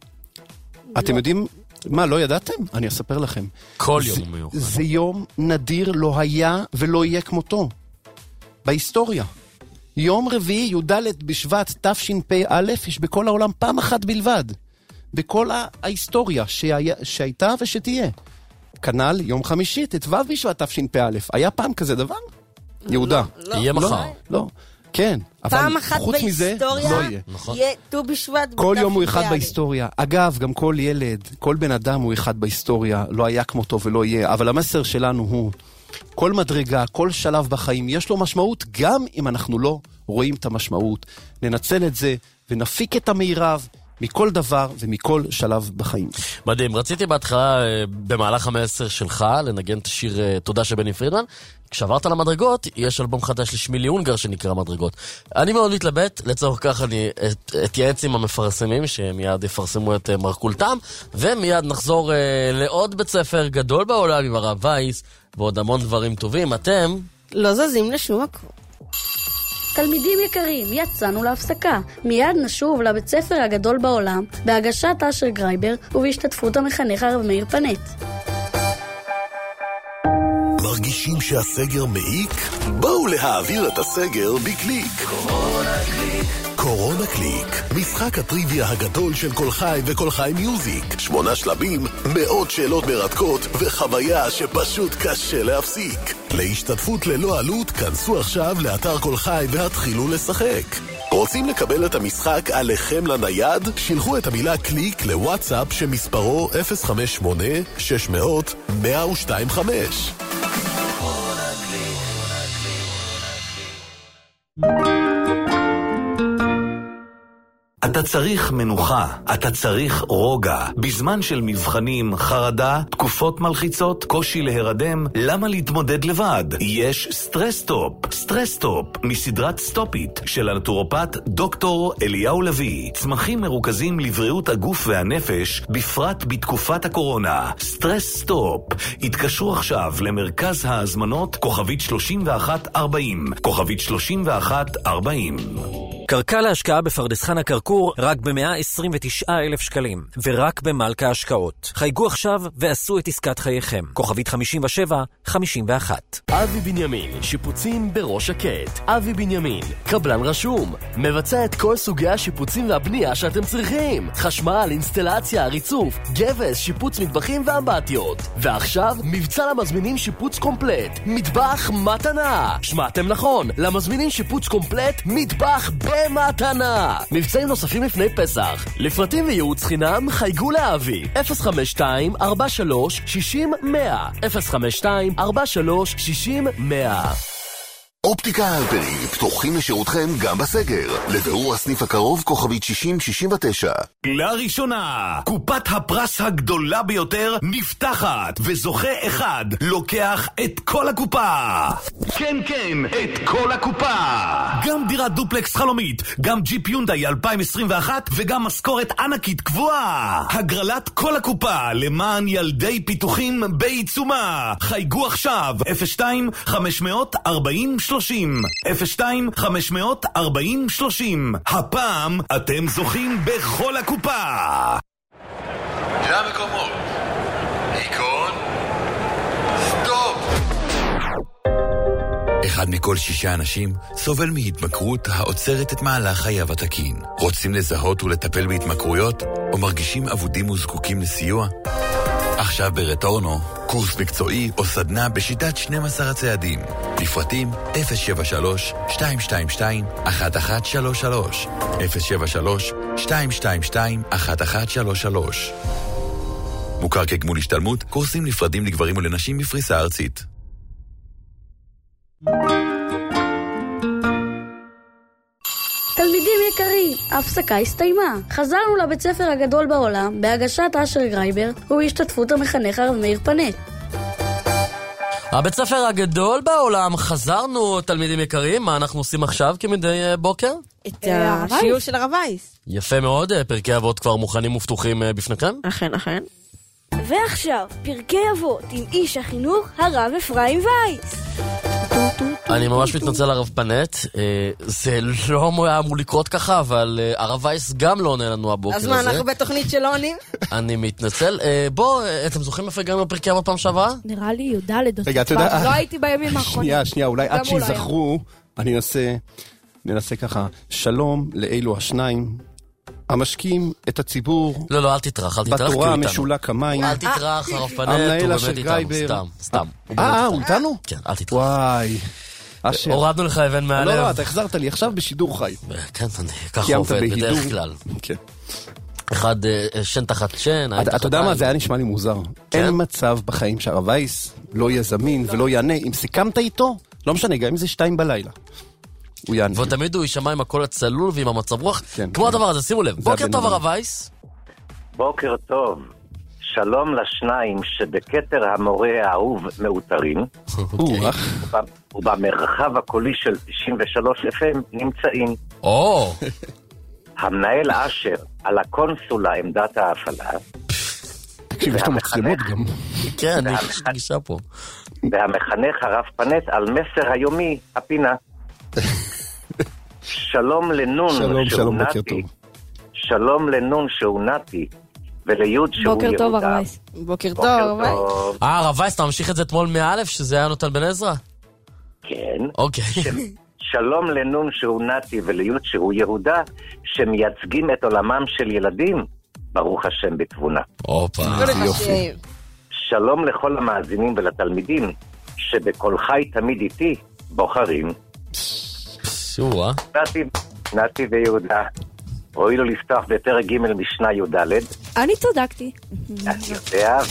אתם יודעים... מה, לא ידעתם? אני אספר לכם. כל זה, יום מיוחד. זה יום נדיר, לא היה ולא יהיה כמותו. בהיסטוריה. יום רביעי, י"ד בשבט תשפ"א, יש בכל העולם פעם אחת בלבד. בכל ההיסטוריה שהיה, שהייתה ושתהיה. כנ"ל, יום חמישי, ט"ו בשבט תשפ"א. היה פעם כזה דבר? יהודה. לא, יהיה לא, מחר. לא. כן, פעם אחת חוץ מזה, בהיסטוריה לא יהיה. יהיה ט"ו בשבט. כל יום הוא אחד בהיסטוריה. אגב, גם כל ילד, כל בן אדם הוא אחד בהיסטוריה. לא היה כמותו ולא יהיה. אבל המסר שלנו הוא כל מדרגה, כל שלב בחיים, יש לו משמעות, גם אם אנחנו לא רואים את המשמעות. ננצל את זה ונפיק את המירב מכל דבר ומכל שלב בחיים. מדהים, רציתי בהתחלה, במהלך המסר שלך, לנגן את השיר תודה של בני פרידמן. כשעברת למדרגות, יש אלבום חדש לשמילי אונגר שנקרא מדרגות. אני מאוד מתלבט, לצורך כך אני אתייעץ עם המפרסמים, שמיד יפרסמו את מרקולתם, ומיד נחזור לעוד בית ספר גדול בעולם עם הרב וייס, ועוד המון דברים טובים. אתם לא זזים לשום מקום. תלמידים יקרים, יצאנו להפסקה. מיד נשוב לבית ספר הגדול בעולם, בהגשת אשר גרייבר ובהשתתפות המחנך הרב מאיר פנט. מרגישים שהסגר מעיק? בואו להעביר את הסגר בקליק. קורונה קליק. קורונה קליק. משחק הטריוויה הגדול של כל חי וכל חי מיוזיק. שמונה שלבים, מאות שאלות מרתקות וחוויה שפשוט קשה להפסיק. להשתתפות ללא עלות, כנסו עכשיו לאתר כל חי והתחילו לשחק. רוצים לקבל את המשחק עליכם לנייד? שילחו את המילה קליק לוואטסאפ שמספרו אפס חמש שמונה שש מאות מאה ושתיים חמש. אתה צריך מנוחה, אתה צריך רוגע. בזמן של מבחנים, חרדה, תקופות מלחיצות, קושי להירדם, למה להתמודד לבד? יש סטרס-סטופ. סטרס-סטופ מסדרת סטופית של הנטורופט דוקטור אליהו לוי. צמחים מרוכזים לבריאות הגוף והנפש, בפרט בתקופת הקורונה. סטרס-סטופ. התקשרו עכשיו למרכז ההזמנות כוכבית שלושים ואחת ארבעים. כוכבית שלושים ואחת ארבעים. קרקע להשקעה בפרדס חנה כרכור רק ב-מאה עשרים ותשעה אלף שקלים, ורק במלכה השקעות. חייגו עכשיו ועשו את עסקת חייכם. כוכבית חמישים ושבע חמישים ואחת. אבי בנימין, שיפוצים בראש שקט. אבי בנימין, קבלן רשום, מבצע את כל סוגי השיפוצים והבנייה שאתם צריכים. חשמל, אינסטלציה, ריצוף, גבס, שיפוץ מטבחים ואמבטיות. ועכשיו, מבצע למזמינים שיפוץ קומפלט. מטבח מתנה. שמעתם נכון, למזמינים שיפוץ קומפלט, מטבח במתנה. מבצעים נוספים לפני פסח. לפרטים וייעוץ חינם, חייגו לאבי. אפס חמש שתיים ארבע שלוש שש אפס אפס אפס. אפס חמש שתיים ארבע שלוש שש אפס אפס. אופטיקה הלפרין פתוחים לשירותכם גם בסגר. לבירור הסניף הקרוב כוכבית שישים שישים ותשע. לראשונה, קופת הפרס הגדולה ביותר נפתחת, וזוכה אחד לוקח את כל הקופה. כן כן, את כל הקופה. גם דירת דופלקס חלומית, גם ג'יפ יונדאי אלפיים עשרים ואחת וגם משכורת ענקית קבועה. הגרלת כל הקופה למען ילדי פיתוחים בעיצומה. חייגו עכשיו אפס שתיים חמש ארבעים שלושים. אפס שתיים חמש ארבעים שלושים. הפעם אתם זוכים בכל הקופה. למקומות. היכון. סטופ. אחד מכל שישה אנשים סובל מהתמכרות העוצרת את מהלך חייו התקין. רוצים לזהות ולטפל בהתמכרויות או מרגישים עבודים וזקוקים לסיוע? עכשיו ברטורנו, קורס מקצועי או סדנה בשיטת שנים עשר הצעדים. לפרטים אפס שבע שלוש שתיים שתיים שתיים אחת אחת שלוש שלוש. אפס שבע שלוש שתיים שתיים שתיים אחת אחת שלוש שלוש. מוכר כגמול השתלמות, קורסים נפרדים לגברים ולנשים בפריסה ארצית. תלמידים יקרים, ההפסקה הסתיימה. חזרנו לבית ספר הגדול בעולם, בהגשת אשר גרייבר ובהשתתפות המחנך הרב מאיר פנט. הבית ספר הגדול בעולם, חזרנו תלמידים יקרים. מה אנחנו עושים עכשיו כמדי בוקר? את השיעור של הרב וייס. יפה מאוד, פרקי אבות כבר מוכנים ופתוחים בפניכם? אכן, אכן. ועכשיו, פרקי אבות עם איש החינוך הרב אפרים וייס. אני ממש מתנצל הרב פנט, זה לא היה אמור לקרות ככה, אבל הרב וייס גם לא עונה לנו הבוקר הזה. אז מה, אנחנו בתוכנית שלא עונים? אני מתנצל. בוא, אתם זוכרים איפה הגענו בפרקי אבות פעם שעברה? נראה לי יהודה לדות. רגע, אתה יודע... לא הייתי בימים האחרונים. שנייה, שנייה, אולי עד שיזכרו, אני אנסה, ננסה ככה, שלום לאלו השניים. המשקים את הציבור. לא, לא, אל תטרח, אל תטרח. בתורה משולק המים. אל תטרח, הרב פנט, הוא באמת איתנו, סתם, סתם. אה, הוא איתנו? כן, אל תטרח. וואי. הורדנו לך אבן מהלב. לא, לא, אתה החזרת לי עכשיו בשידור חי. כן, אני ככה עובד בדרך כלל. כן. אחד שן תחת שן. אתה יודע מה, זה היה נשמע לי מוזר. אין מצב בחיים שהרב וייס לא יהיה זמין ולא יענה. אם סיכמת איתו, לא משנה, גם אם זה שתיים בלילה. הוא יענה. ותמיד הוא יישמע עם הכל הצלול ועם המצב רוח. כמו הדבר הזה, שימו לב. בוקר טוב הרב וייס. בוקר טוב. שלום לשניים שבכתר המורה האהוב מאותרים. ובמרחב הקולי של תשעים ושלוש אף אם נמצאים. או. המנהל אשר על הקונסולה עמדת ההפעלה. תקשיב, יש לו מצלמות גם. כן, אני חגישה פה. והמחנך הרב פנט על מסר היומי, הפינה. שלום לנון שהוא נתי. שלום לנון שהוא נתי. וליוד שהוא יהודה. בוקר טוב הרב וייס. בוקר טוב הרב וייס. אה, הרב וייס, אתה ממשיך את זה אתמול מאלף, שזה היה נותן בן עזרא? כן. אוקיי. שלום לנון שהוא נתי וליוד שהוא יהודה, שמייצגים את עולמם של ילדים, ברוך השם בתבונה. אופה. יופי. שלום לכל המאזינים ולתלמידים, שבכל חי תמיד איתי בוחרים. שואה. נתי, נתי ויהודה. הואילו לפתוח בפרק ג' משנה י"ד. אני צודקתי. אני יודע,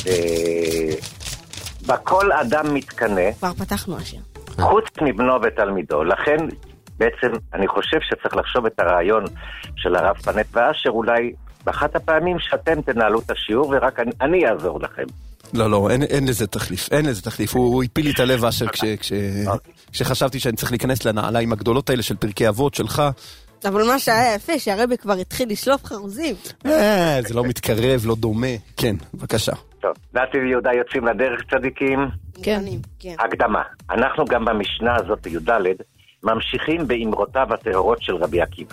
ובכל אדם מתקנה. כבר פתחנו השם. חוץ מבנו ותלמידו. לכן, בעצם, אני חושב שצריך לחשוב את הרעיון של הרב פנט ואשר, אולי באחת הפעמים שאתם תנהלו את השיעור, ורק אני, אני אעזור לכם. לא, לא, אין, אין לזה תחליף, אין לזה תחליף. הוא, הוא הפיל לי את הלב אשר כש, כש, כשחשבתי שאני צריך להיכנס לנעליים הגדולות האלה של פרקי אבות שלך. אבל מה שהיה יפה, שהרבי כבר התחיל לשלוף חרוזים. אה, זה לא מתקרב, לא דומה. כן, בבקשה. טוב, נתי ויהודה יוצאים לדרך צדיקים. כן. הקדמה. אנחנו גם במשנה הזאת בי"ד ממשיכים באמרותיו הטהורות של רבי עקיבא.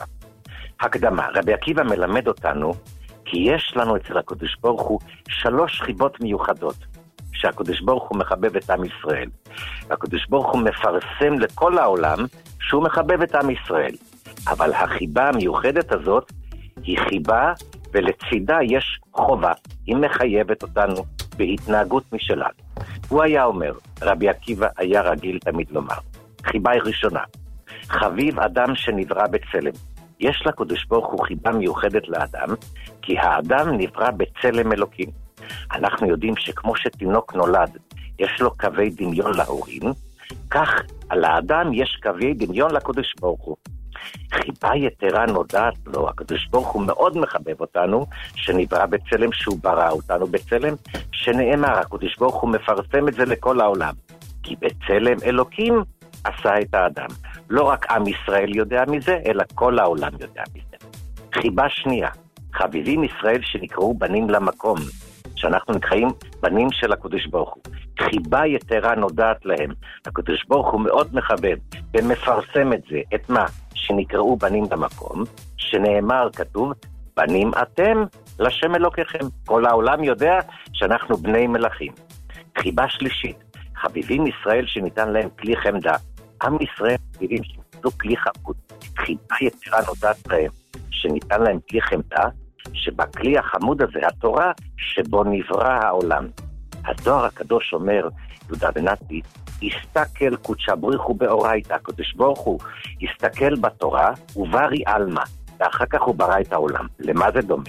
הקדמה. רבי עקיבא מלמד אותנו כי יש לנו אצל הקדוש ברוך הוא שלוש חיבות מיוחדות שהקדוש ברוך הוא מחבב את עם ישראל. הקדוש ברוך הוא מפרסם לכל העולם שהוא מחבב את עם ישראל. אבל החיבה המיוחדת הזאת היא חיבה ולצידה יש חובה. היא מחייבת אותנו בהתנהגות משלנו. הוא היה אומר, רבי עקיבא היה רגיל תמיד לומר, חיבה היא ראשונה, חביב אדם שנברא בצלם. יש לקדוש ברוך הוא חיבה מיוחדת לאדם, כי האדם נברא בצלם אלוקים. אנחנו יודעים שכמו שתינוק נולד, יש לו קווי דמיון להורים, כך על האדם יש קווי דמיון לקדוש ברוך הוא. חיבה יתרה נודעת לו, הקדוש ברוך הוא מאוד מחבב אותנו, שנברא בצלם, שהוא ברא אותנו בצלם, שנאמר, הקדוש ברוך הוא מפרסם את זה לכל העולם, כי בצלם אלוקים עשה את האדם. לא רק עם ישראל יודע מזה, אלא כל העולם יודע מזה. חיבה שנייה, חביבים ישראל שנקראו בנים למקום, שאנחנו נקראים בנים של הקדוש ברוך הוא. חיבה יתרה נודעת להם. הקדוש ברוך הוא מאוד מחבב ומפרסם את זה, את מה? שנקראו בנים למקום, שנאמר, כתוב, בנים אתם לשם אלוקיכם. כל העולם יודע שאנחנו בני מלכים. חיבה שלישית, חביבים ישראל שניתן להם כלי חמדה. עם ישראל חביבים שניתנו כלי חמוד. חיבה יתרה נודעת להם, שניתן להם כלי חמדה, שבכלי החמוד הזה, התורה, שבו נברא העולם. הזוהר הקדוש אומר, יהודה ונתי, הסתכל קודשא בריך הוא באורייתא, הקדוש ברוך הוא הסתכל בתורה וברי עלמא, ואחר כך הוא ברא את העולם. למה זה דומה?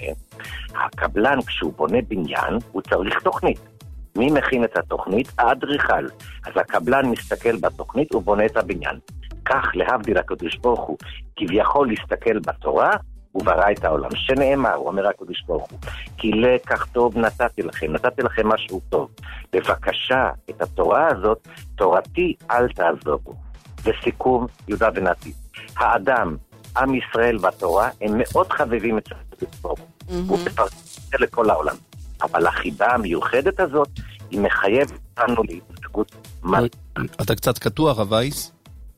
הקבלן כשהוא בונה בניין, הוא צריך תוכנית. מי מכין את התוכנית? האדריכל. אז הקבלן מסתכל בתוכנית ובונה את הבניין. כך להבדיל הקדוש ברוך הוא, כביכול להסתכל בתורה, הוא ברא את העולם. שנאמר, הוא אומר הקדוש ברוך הוא, כי לקח טוב נתתי לכם, נתתי לכם משהו טוב. בבקשה, את התורה הזאת, תורתי אל תעזובו. לסיכום, יהודה ונתי, האדם, עם ישראל והתורה, הם מאוד חביבים את הקדוש ברוך הוא. הוא מפרסם לכל העולם. אבל החיבה המיוחדת הזאת, היא מחייבת אותנו להתנהגות. אתה קצת קטוע, הרב וייס?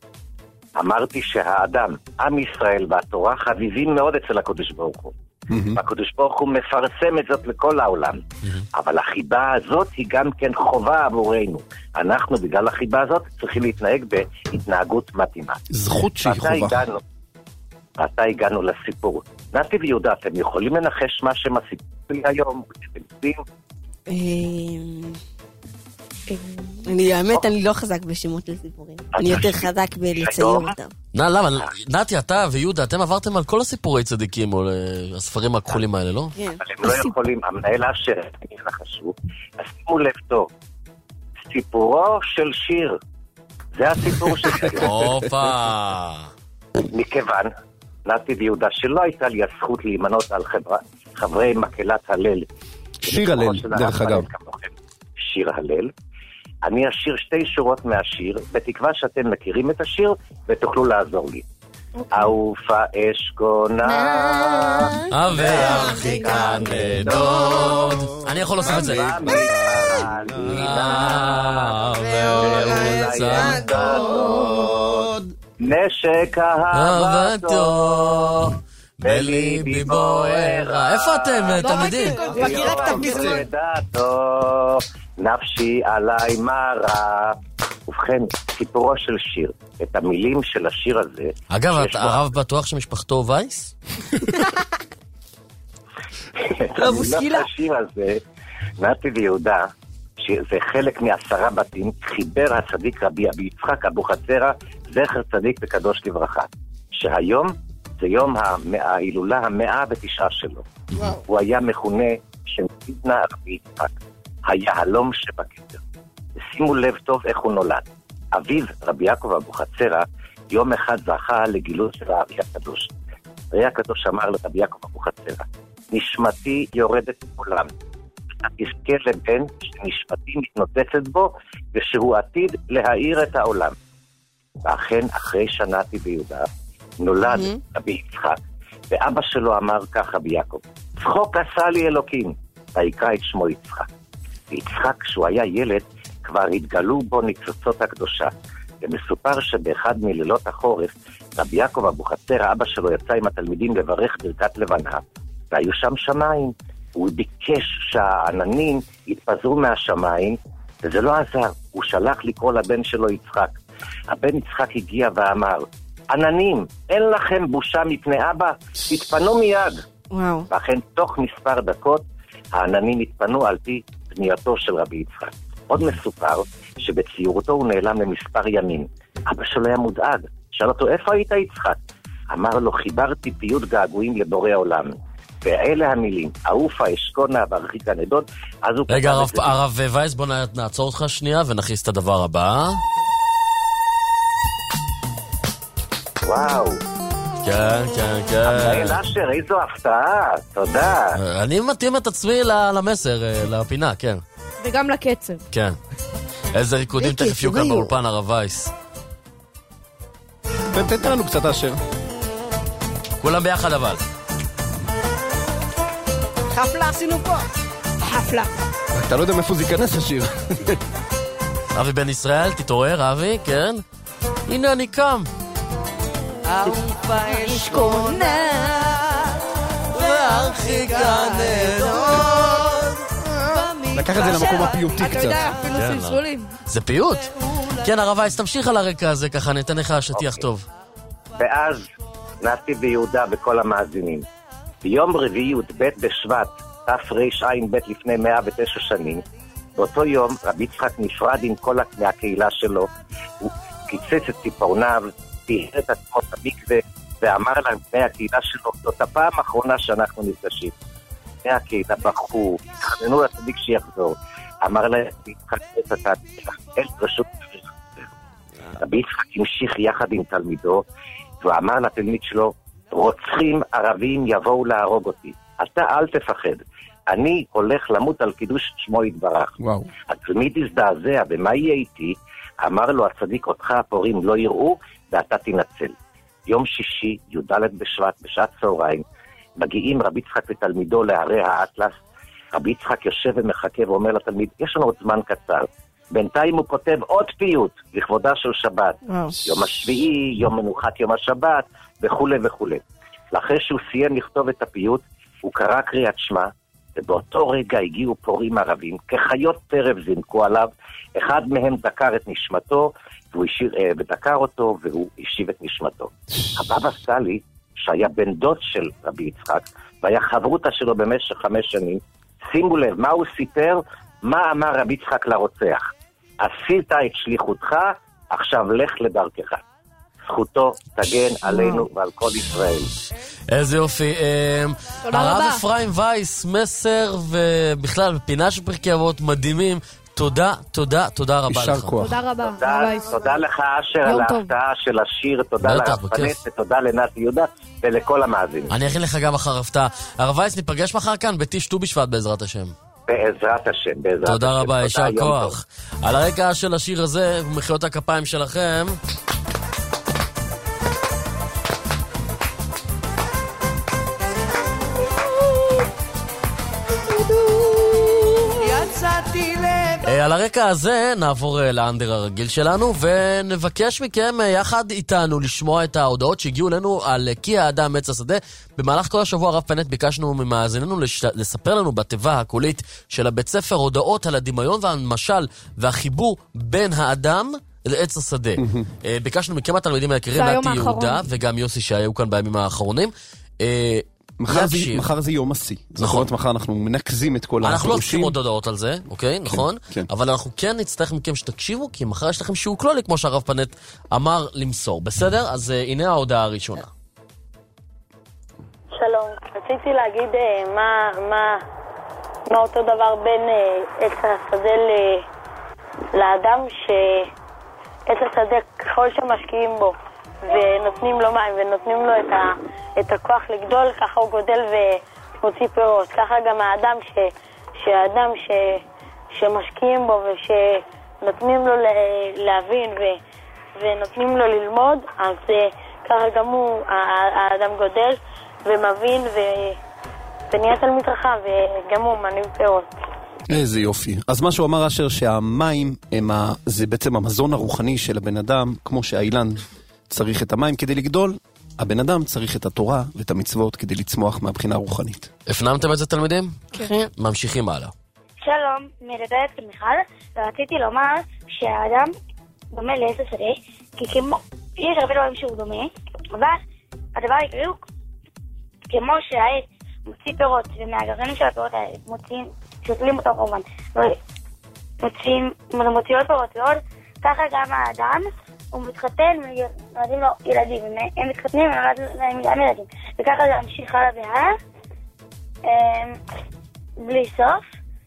אמרתי שהאדם, עם ישראל והתורה חביבים מאוד אצל הקדוש ברוך הוא. הקדוש ברוך הוא מפרסם את זאת לכל העולם. אבל החיבה הזאת היא גם כן חובה עבורנו. אנחנו בגלל החיבה הזאת צריכים להתנהג בהתנהגות מתאימה. זכות שהיא חובה. ועתה הגענו לסיפור. נתי ויהודה, אתם יכולים לנחש מה שם הסיפור שלי היום? אני, האמת, אני לא חזק בשמות לסיפורים. אני יותר חזק בלצייר אותם. למה? נתי, אתה ויהודה, אתם עברתם על כל הסיפורי צדיקים, או הספרים הכחולים האלה, לא? כן. אבל הם לא יכולים, המנהל אשר, אני נחשו, אז שימו לב טוב, סיפורו של שיר. זה הסיפור של שיר. הופה. מכיוון, נתי ויהודה, שלא הייתה לי הזכות להימנות על חברה, חברי מקהלת הלל. שיר הלל, דרך אגב. שיר הלל. אני אשיר שתי שורות מהשיר, בתקווה שאתם מכירים את השיר ותוכלו לעזור לי. אהופה אשכונה אברחיקה נדוד. אני יכול להוסיף את זה. נשק אהבתו בליבי בוערה. איפה אתם, תלמידים? מכיר רק את הפסקול. נפשי עליי מרה. ובכן, סיפורו של שיר. את המילים של השיר הזה... אגב, הרב בטוח שמשפחתו וייס? את המילים של השיר הזה, נתי ויהודה, שזה חלק מעשרה בתים, חיבר הצדיק רבי אבי יצחק אבוחצירא, זכר צדיק וקדוש לברכה. שהיום זה יום ההילולה המאה ותשעה שלו. הוא היה מכונה שמתנה רבי יצחק. היהלום שבכתר. שימו לב טוב איך הוא נולד. אביו, רבי יעקב אבוחצירא, יום אחד זכה לגילוי של הארי הקדוש. הארי הקדוש אמר לרבי יעקב אבוחצירא, נשמתי יורדת מעולם. תזכה לבן שנשמתי מתנוצצת בו, ושהוא עתיד להאיר את העולם. ואכן, אחרי שנתי ויהודה, נולד mm-hmm. רבי יצחק, ואבא שלו אמר כך רבי יעקב, צחוק עשה לי אלוקים, ויקרא את שמו יצחק. ויצחק, כשהוא היה ילד, כבר התגלו בו ניצוצות הקדושה. ומסופר שבאחד מלילות החורף, רבי יעקב אבוחצירא, אבא שלו יצא עם התלמידים לברך ברכת לבנה, והיו שם שמיים. הוא ביקש שהעננים יתפזרו מהשמיים, וזה לא עזר. הוא שלח לקרוא לבן שלו יצחק. הבן יצחק הגיע ואמר, עננים, אין לכם בושה מפני אבא? תתפנו מיד. וואו. ואכן, תוך מספר דקות, העננים התפנו על פי פנייתו של רבי יצחק. עוד מסופר שבציורתו הוא נעלם למספר ימים. אבא שלו היה מודאג. שאל אותו, איפה היית יצחק? אמר לו, חיברתי פיוט געגועים לבורא העולם. ואלה המילים, אהופה אשכונה ואברחיקה נדוד. רגע, הרב, הרב וייס, בוא נעצור אותך שנייה ונכניס את הדבר הבא. וואו. כן, כן, כן. המנהל אשר, איזו הפתעה, תודה. אני מתאים את עצמי למסר, לפינה, כן. וגם לקצב. כן. איזה ריקודים תכף יהיו כאן באולפן, הרב וייס. תתן לנו קצת אשר. כולם ביחד אבל. חפלה עשינו פה. חפלה. אתה לא יודע מאיפה זה ייכנס השיר. אבי בן ישראל, תתעורר, אבי, כן? הנה אני קם. אהופה אשכונה ואברחיקה נדוד. לקח את זה למקום הפיוטי קצת. אתה יודע, אפילו סלסולים. זה פיוט? כן, הרב וייס, תמשיך על הרקע הזה, ככה ניתן לך שטיח טוב. ואז נתי ויהודה וכל המאזינים. ביום רביעי י"ב בשבט, תרע"ב לפני מאה ותשע שנים, באותו יום רבי יצחק נפרד עם כל הקהילה שלו, הוא קיצץ את ציפורניו, תיאר את עצמו במקווה, ואמר להם בני הקהילה שלו, זאת הפעם האחרונה שאנחנו נפגשים. בני הקהילה בחו, התחננו לצדיק שיחזור. אמר להם, יצחק את התהליך, אל רשות רבי יצחק המשיך יחד עם תלמידו, והוא אמר לתלמיד שלו, רוצחים ערבים יבואו להרוג אותי. אתה אל תפחד. אני הולך למות על קידוש שמו יתברך. וואו. התלמיד הזדעזע, ומה יהיה איתי? אמר לו הצדיק, אותך הפורים לא יראו, ואתה תנצל. יום שישי, י"ד בשבט, בשעת צהריים, מגיעים רבי יצחק ותלמידו להרי האטלס. רבי יצחק יושב ומחכה ואומר לתלמיד, יש לנו עוד זמן קצר. בינתיים הוא כותב עוד פיוט לכבודה של שבת. וואו. יום השביעי, יום מנוחת יום השבת, וכו' וכו'. לאחרי שהוא סיים לכתוב את הפיוט, הוא קרא קריאת שמע, ובאותו רגע הגיעו פורעים ערבים, כחיות טרף זינקו עליו, אחד מהם דקר את נשמתו, והוא השיר, אה, ודקר אותו, והוא השיב את נשמתו. הבבא סאלי, שהיה בן דוד של רבי יצחק, והיה חברותה שלו במשך חמש שנים, שימו לב, מה הוא סיפר? מה אמר רבי יצחק לרוצח? עשית את שליחותך, עכשיו לך לדרכך. זכותו תגן עלינו ועל כל ישראל. איזה יופי. הרב אפרים וייס, מסר ובכלל פינה של פרקי אבות מדהימים. תודה, תודה, תודה רבה לך. תודה רבה. תודה לך אשר על ההפתעה של השיר, תודה לרב פנט ותודה לנתי יהודה ולכל המאזינים. אני אכין לך גם אחר הפתעה. הרב וייס, ניפגש מחר כאן בטיש ט"ו בשבט בעזרת השם. בעזרת השם, בעזרת השם. תודה רבה, ישר כוח. על הרקע של השיר הזה ומחיאות הכפיים שלכם, על הרקע הזה נעבור לאנדר הרגיל שלנו ונבקש מכם יחד איתנו לשמוע את ההודעות שהגיעו אלינו על כי האדם עץ השדה. במהלך כל השבוע רב פנט ביקשנו ממאזיננו לש... לספר לנו בתיבה הקולית של הבית ספר הודעות על הדמיון והמשל והחיבור בין האדם לעץ השדה. ביקשנו מכם התלמידים היקרים, נתי יהודה וגם יוסי שהיו כאן בימים האחרונים. מחר זה, מחר זה יום השיא. נכון. זאת אומרת, מחר אנחנו מנקזים את כל אנחנו לא צריכים עוד הודעות על זה, אוקיי? נכון? כן. אבל אנחנו כן נצטרך מכם שתקשיבו, כי מחר יש לכם שיעור כללי, כמו שהרב פנט אמר למסור. בסדר? אז uh, הנה ההודעה הראשונה. שלום. רציתי להגיד uh, מה, מה, מה אותו דבר בין uh, עץ השדה ל, לאדם, שעץ השדה ככל שמשקיעים בו ונותנים לו מים ונותנים לו את, ה, את הכוח לגדול, ככה הוא גודל ומוציא פירות. ככה גם האדם ש, שהאדם ש, שמשקיעים בו ושנותנים לו להבין ו, ונותנים לו ללמוד, אז ככה גם הוא, האדם גודל ומבין ו, ונהיה תלמיד חכם וגם הוא מניב פירות. איזה יופי. אז מה שהוא אמר אשר שהמים הם ה... זה בעצם המזון הרוחני של הבן אדם, כמו שהאילן צריך את המים כדי לגדול, הבן אדם צריך את התורה ואת המצוות כדי לצמוח מהבחינה הרוחנית. הפנמתם את זה תלמידים? כן. ממשיכים הלאה. שלום, מדברת מיכל, ורציתי לומר שהאדם דומה לעץ השדה, כי כמו, יש הרבה דברים שהוא דומה, אבל הדבר העיקרי הוא כמו שהעץ מוציא פירות, ומהגרעינים של הפירות האלה מוציאים, שותלים אותו כמובן, מוציאים, מוציאות פירות ועוד, ככה גם האדם הוא מתחתן ונולדים לו ילדים, הם מתחתנים ונולדים להם גם ילדים, וככה זה ממשיך הלאה והלאה, בלי סוף,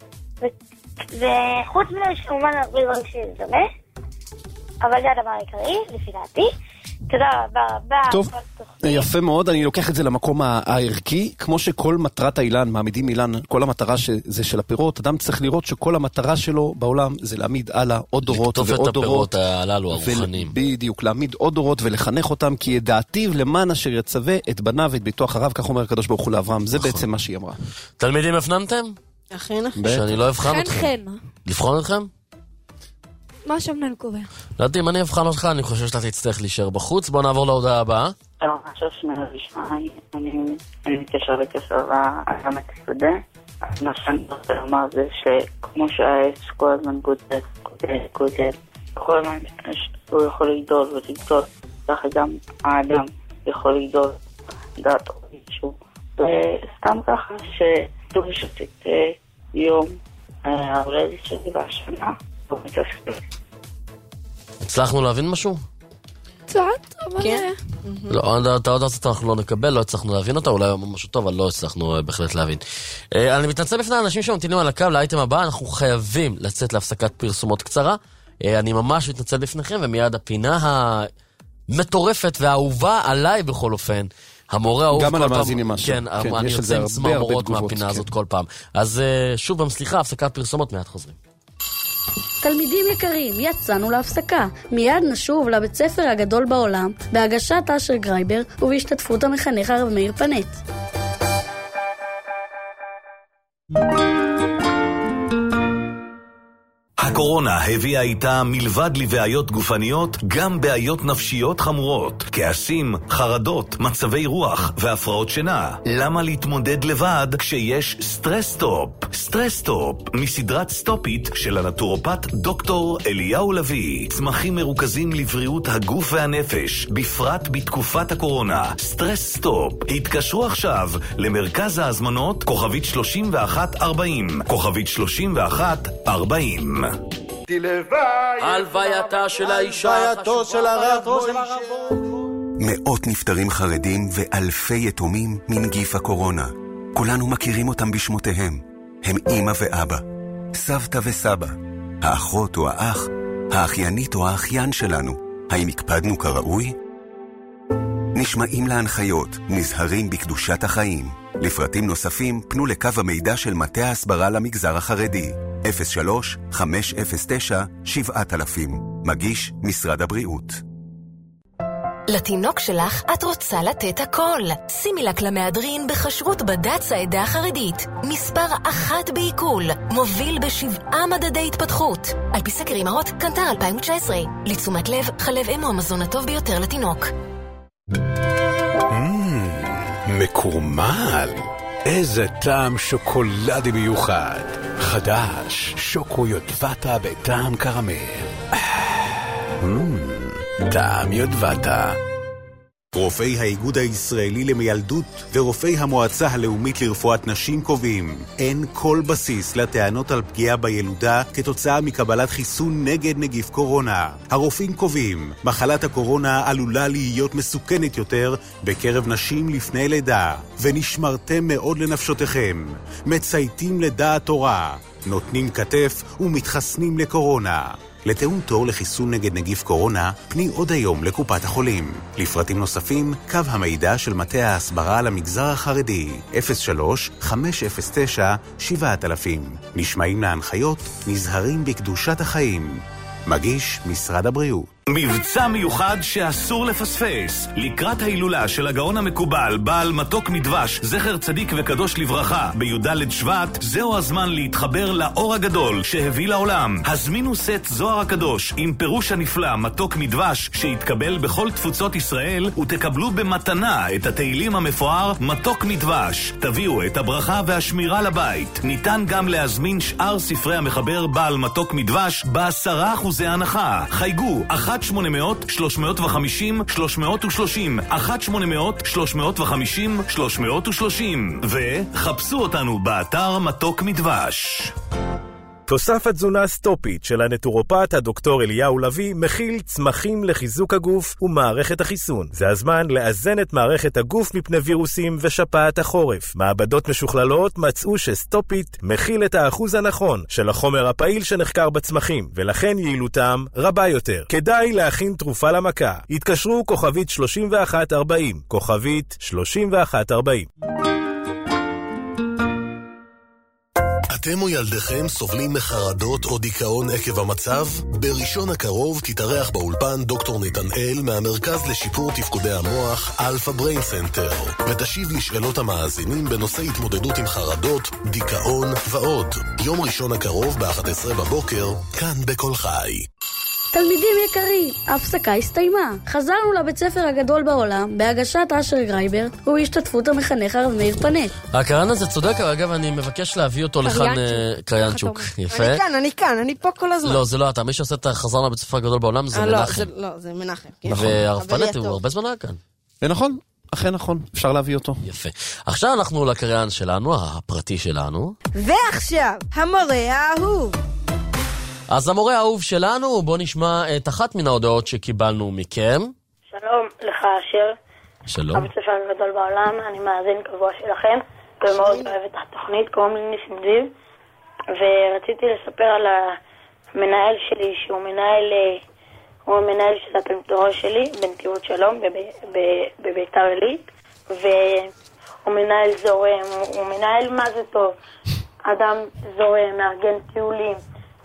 וחוץ מזה יש כמובן הרבה דברים שדומה, אבל זה הדבר העיקרי, לפי דעתי. תודה רבה רבה. טוב, יפה מאוד, אני לוקח את זה למקום הערכי, כמו שכל מטרת האילן, מעמידים אילן, כל המטרה זה של הפירות, אדם צריך לראות שכל המטרה שלו בעולם זה להעמיד הלאה עוד דורות ועוד דורות. לקטוף את הפירות הללו, הרוחניים. בדיוק, להעמיד עוד דורות ולחנך אותם, כי ידעתיו למען אשר יצווה את בניו ואת ביתו אחריו, כך אומר הקדוש ברוך הוא לאברהם, זה בעצם מה שהיא אמרה. תלמידים, הפנמתם? אכן. שאני לא אבחן אתכם. לבחון אתכם? מה שמנן קובע? לא יודעים, אני אבחן אותך, אני חושב שאתה תצטרך להישאר בחוץ. בוא נעבור להודעה הבאה. אני חושב שמנה בשמי, אני מתקשר לקשר לאדם את השדה. מה שאני רוצה לומר זה שכמו שהעץ כל הזמן גודל, גודל, גודל, כל הזמן הוא יכול לגדול ולגדול, ככה גם האדם יכול לגדול, דעת או מישהו. וסתם ככה שטוב לשתת יום ההולדת שלי והשנה. הצלחנו להבין משהו? קצת, אבל... כן. לא, את ההודעה הזאת אנחנו לא נקבל, לא הצלחנו להבין אותה, אולי משהו טוב, אבל לא הצלחנו בהחלט להבין. אני מתנצל בפני האנשים שממתינים על הקו לאייטם הבא, אנחנו חייבים לצאת להפסקת פרסומות קצרה. אני ממש מתנצל בפניכם, ומיד הפינה המטורפת והאהובה עליי בכל אופן. המורה האהוב כל פעם... גם על המאזינים משהו. כן, אני יוצא עם צמרמורות מהפינה הזאת כל פעם. אז שוב פעם סליחה, הפסקת פרסומות, מיד חוזרים. תלמידים יקרים, יצאנו להפסקה. מיד נשוב לבית ספר הגדול בעולם, בהגשת אשר גרייבר ובהשתתפות המחנך הרב מאיר פנט. הקורונה הביאה איתה מלבד לבעיות גופניות גם בעיות נפשיות חמורות, כעסים, חרדות, מצבי רוח והפרעות שינה. למה להתמודד לבד כשיש סטרסטופ? סטרסטופ מסדרת סטופית של הנטורופט דוקטור אליהו לוי. צמחים מרוכזים לבריאות הגוף והנפש, בפרט בתקופת הקורונה. סטרסטופ. התקשרו עכשיו למרכז ההזמנות כוכבית שלושים ואחת ארבעים. כוכבית שלושים ואחת ארבעים. הלווייתה של האישה, הלווייתו של הרב מוישה. מאות נפטרים חרדים ואלפי יתומים מנגיף הקורונה. כולנו מכירים אותם בשמותיהם. הם אמא ואבא, סבתא וסבא, האחות או האח? האחיינית או האחיין שלנו? האם הקפדנו כראוי? נשמעים להנחיות, נזהרים בקדושת החיים. לפרטים נוספים, פנו לקו המידע של מטה ההסברה למגזר החרדי. אפס שלוש חמש אפס תשע שבע אלפים. מגיש משרד הבריאות. לתינוק שלך את רוצה לתת הכל. שימי לה קלמהדרין בכשרות בד"ץ העדה החרדית. מספר אחת בעיכול. מוביל בשבעה מדדי התפתחות. על פי סקר אימהות, קנטר אלפיים תשע עשרה. לתשומת לב, חלב אם הוא המזון הטוב ביותר לתינוק. מקורמל. איזה טעם שוקולדי מיוחד. חדש, שוקו יודבטה בטעם קרמל. טעם יודבטה. רופאי האיגוד הישראלי למיילדות ורופאי המועצה הלאומית לרפואת נשים קובעים, אין כל בסיס לטענות על פגיעה בילודה כתוצאה מקבלת חיסון נגד נגיף קורונה. הרופאים קובעים, מחלת הקורונה עלולה להיות מסוכנת יותר בקרב נשים לפני לידה, ונשמרתם מאוד לנפשותיכם. מצייתים לדעת תורה, נותנים כתף ומתחסנים לקורונה. לתאום תור לחיסון נגד נגיף קורונה, פני עוד היום לקופת החולים. לפרטים נוספים, קו המידע של מטה ההסברה למגזר החרדי, אפס שלוש חמש אפס תשע שבע אלפים. נשמעים להנחיות, נזהרים בקדושת החיים. מגיש משרד הבריאות. מבצע מיוחד שאסור לפספס. לקראת ההילולה של הגאון המקובל בעל מתוק מדבש זכר צדיק וקדוש לברכה בי"ד שבט, זהו הזמן להתחבר לאור הגדול שהביא לעולם. הזמינו סט זוהר הקדוש עם פירוש הנפלא מתוק מדבש שהתקבל בכל תפוצות ישראל, ותקבלו במתנה את התהילים המפואר מתוק מדבש. תביאו את הברכה והשמירה לבית. ניתן גם להזמין שאר ספרי המחבר בעל מתוק מדבש בעשרה אחוזי הנחה. חייגו אחת שמונה מאות שלוש מאות וחמישים שלוש מאות ושלושים אחת שמונה מאות שלוש מאות וחמישים שלוש מאות ושלושים וחפשו אותנו באתר מתוק מדבש. תוסף התזונה סטופית של הנטורופט הדוקטור אליהו לוי מכיל צמחים לחיזוק הגוף ומערכת החיסון. זה הזמן לאזן את מערכת הגוף מפני וירוסים ושפעת החורף. מעבדות משוכללות מצאו שסטופית מכיל את האחוז הנכון של החומר הפעיל שנחקר בצמחים, ולכן יעילותם רבה יותר. כדאי להכין תרופה למכה. התקשרו כוכבית שלושים ואחת ארבעים, כוכבית שלושים ואחת ארבעים. אתם או ילדיכם סובלים מחרדות או דיכאון עקב המצב? בראשון הקרוב תתארח באולפן דוקטור נתנאל מהמרכז לשיפור תפקודי המוח אלפא בריין סנטר, ותשיב לשאלות המאזינים בנושא התמודדות עם חרדות, דיכאון ועוד. יום ראשון הקרוב ב-אחת עשרה בבוקר, כאן בכל חי. תלמידים יקרים, ההפסקה הסתיימה. חזרנו לבית ספר הגדול בעולם בהגשת אשר גרייבר ובהשתתפות המחנך הרב מאיר פנט. הקרן הזה צודק, אגב אני מבקש להביא אותו לכאן. קריינצ'וק. יפה. אני כאן, אני כאן, אני פה כל הזמן. לא, זה לא אתה. מי שעושה את החזרנו לבית ספר הגדול בעולם זה מנחם. לא, זה מנחם. והרב פנט הוא הרבה זמן היה כאן. ונכון, אכן נכון, אפשר להביא אותו. יפה. עכשיו אנחנו לקריין שלנו, הפרטי שלנו. ועכשיו, המורה האהוב. אז המורה האהוב שלנו, בוא נשמע את אחת מן ההודעות שקיבלנו מכם. שלום לך אשר. שלום. הבית ספר הגדול בעולם, אני מאזין קבוע שלכם, ומאוד אוהב את התוכנית, קוראים לי ניסים זיו, ורציתי לספר על המנהל שלי, שהוא מנהל, הוא המנהל של התלמידות שלי, בנתיבות שלום, בביתר עילית, והוא מנהל זורם, הוא מנהל מה זה טוב, אדם זורם, מארגן טיולים,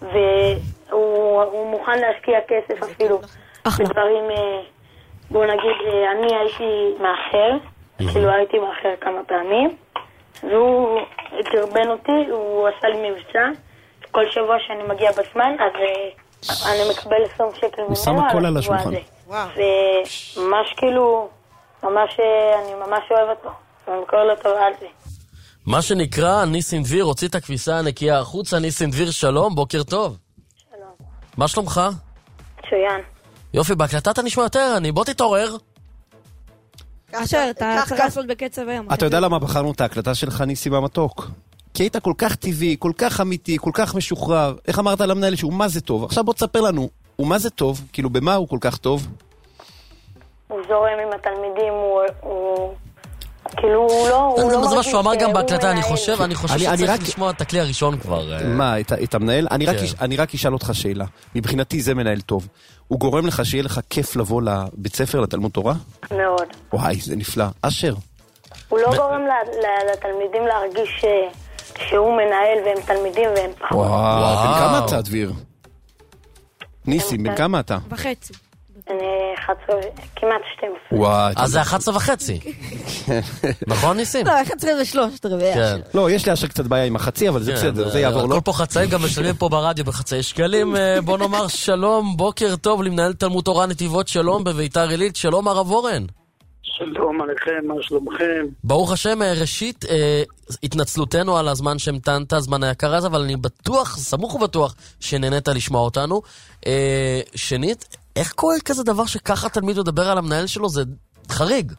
והוא מוכן להשקיע כסף אפילו בדברים, בוא נגיד, אני הייתי מאחר, כאילו הייתי מאחר כמה פעמים, והוא דרבן אותי, הוא עשה לי מבצע, כל שבוע שאני מגיע בזמן, אז אני מקבל עשרים שקל ממנו על השבוע הזה. וממש כאילו, ממש, אני ממש אוהב אותו, ואני קורא לו טוב על זה. מה שנקרא, ניסים דביר, הוציא את הכביסה הנקייה החוצה. ניסים דביר, שלום, בוקר טוב. שלום. מה שלומך? מצוין. יופי, בהקלטה אתה נשמע יותר, אני בוא תתעורר. אשר, אתה צריך לעשות בקצב היום. אתה יודע למה בחרנו את ההקלטה שלך, ניסים המתוק? כי היית כל כך טבעי, כל כך אמיתי, כל כך משוחרר. איך אמרת על המנהל שהוא מה זה טוב? עכשיו בוא תספר לנו, הוא מה זה טוב? כאילו, במה הוא כל כך טוב? הוא זורם עם התלמידים, הוא... כאילו הוא לא, הוא לא זה מה שהוא אמר גם בהקלטה, אני מנהל. חושב, אני חושב אני- אני שצריך רק- לשמוע את הכלי הראשון כבר. אה, מה, את ה- את המנהל? אני רק כן. אש- אני רק אשאל אותך שאלה. מבחינתי זה מנהל טוב. הוא גורם לך שיהיה לך כיף לבוא לבית ספר, לתלמוד תורה? מאוד. וואי, זה נפלא. אשר, הוא לא גורם ל- ל- לתלמידים להרגיש ש- שהוא מנהל והם תלמידים והם פחות. וואו, בן כמה אתה, דביר? ניסים, בן כמה אתה? וחצי. אני אחת עשרה, כמעט שתים עשרה. וואי. אז זה אחת עשרה וחצי. נכון, ניסים? לא, אחת עשרה ושלושת רבעי. כן. לא, יש לאשר קצת בעיה עם החצי, אבל זה כן, בסדר, זה יעבור לו. הכל פה חצאים, גם משלמים פה ברדיו בחצאי שקלים. אה, בוא נאמר שלום, בוקר טוב למנהל תלמוד תורה נתיבות שלום בביתר עילית. שלום הרב אורן. שלום עליכם, מה שלומכם? ברוך השם, אה, ראשית, אה, התנצלותנו על הזמן שהמתנת, הזמן היקר הזה, אבל אני בטוח, סמוך ובטוח, שנהנית לשמוע אותנו. אה, שנית, איך קורה כזה דבר שככה תלמיד מדבר על המנהל שלו? זה חריג.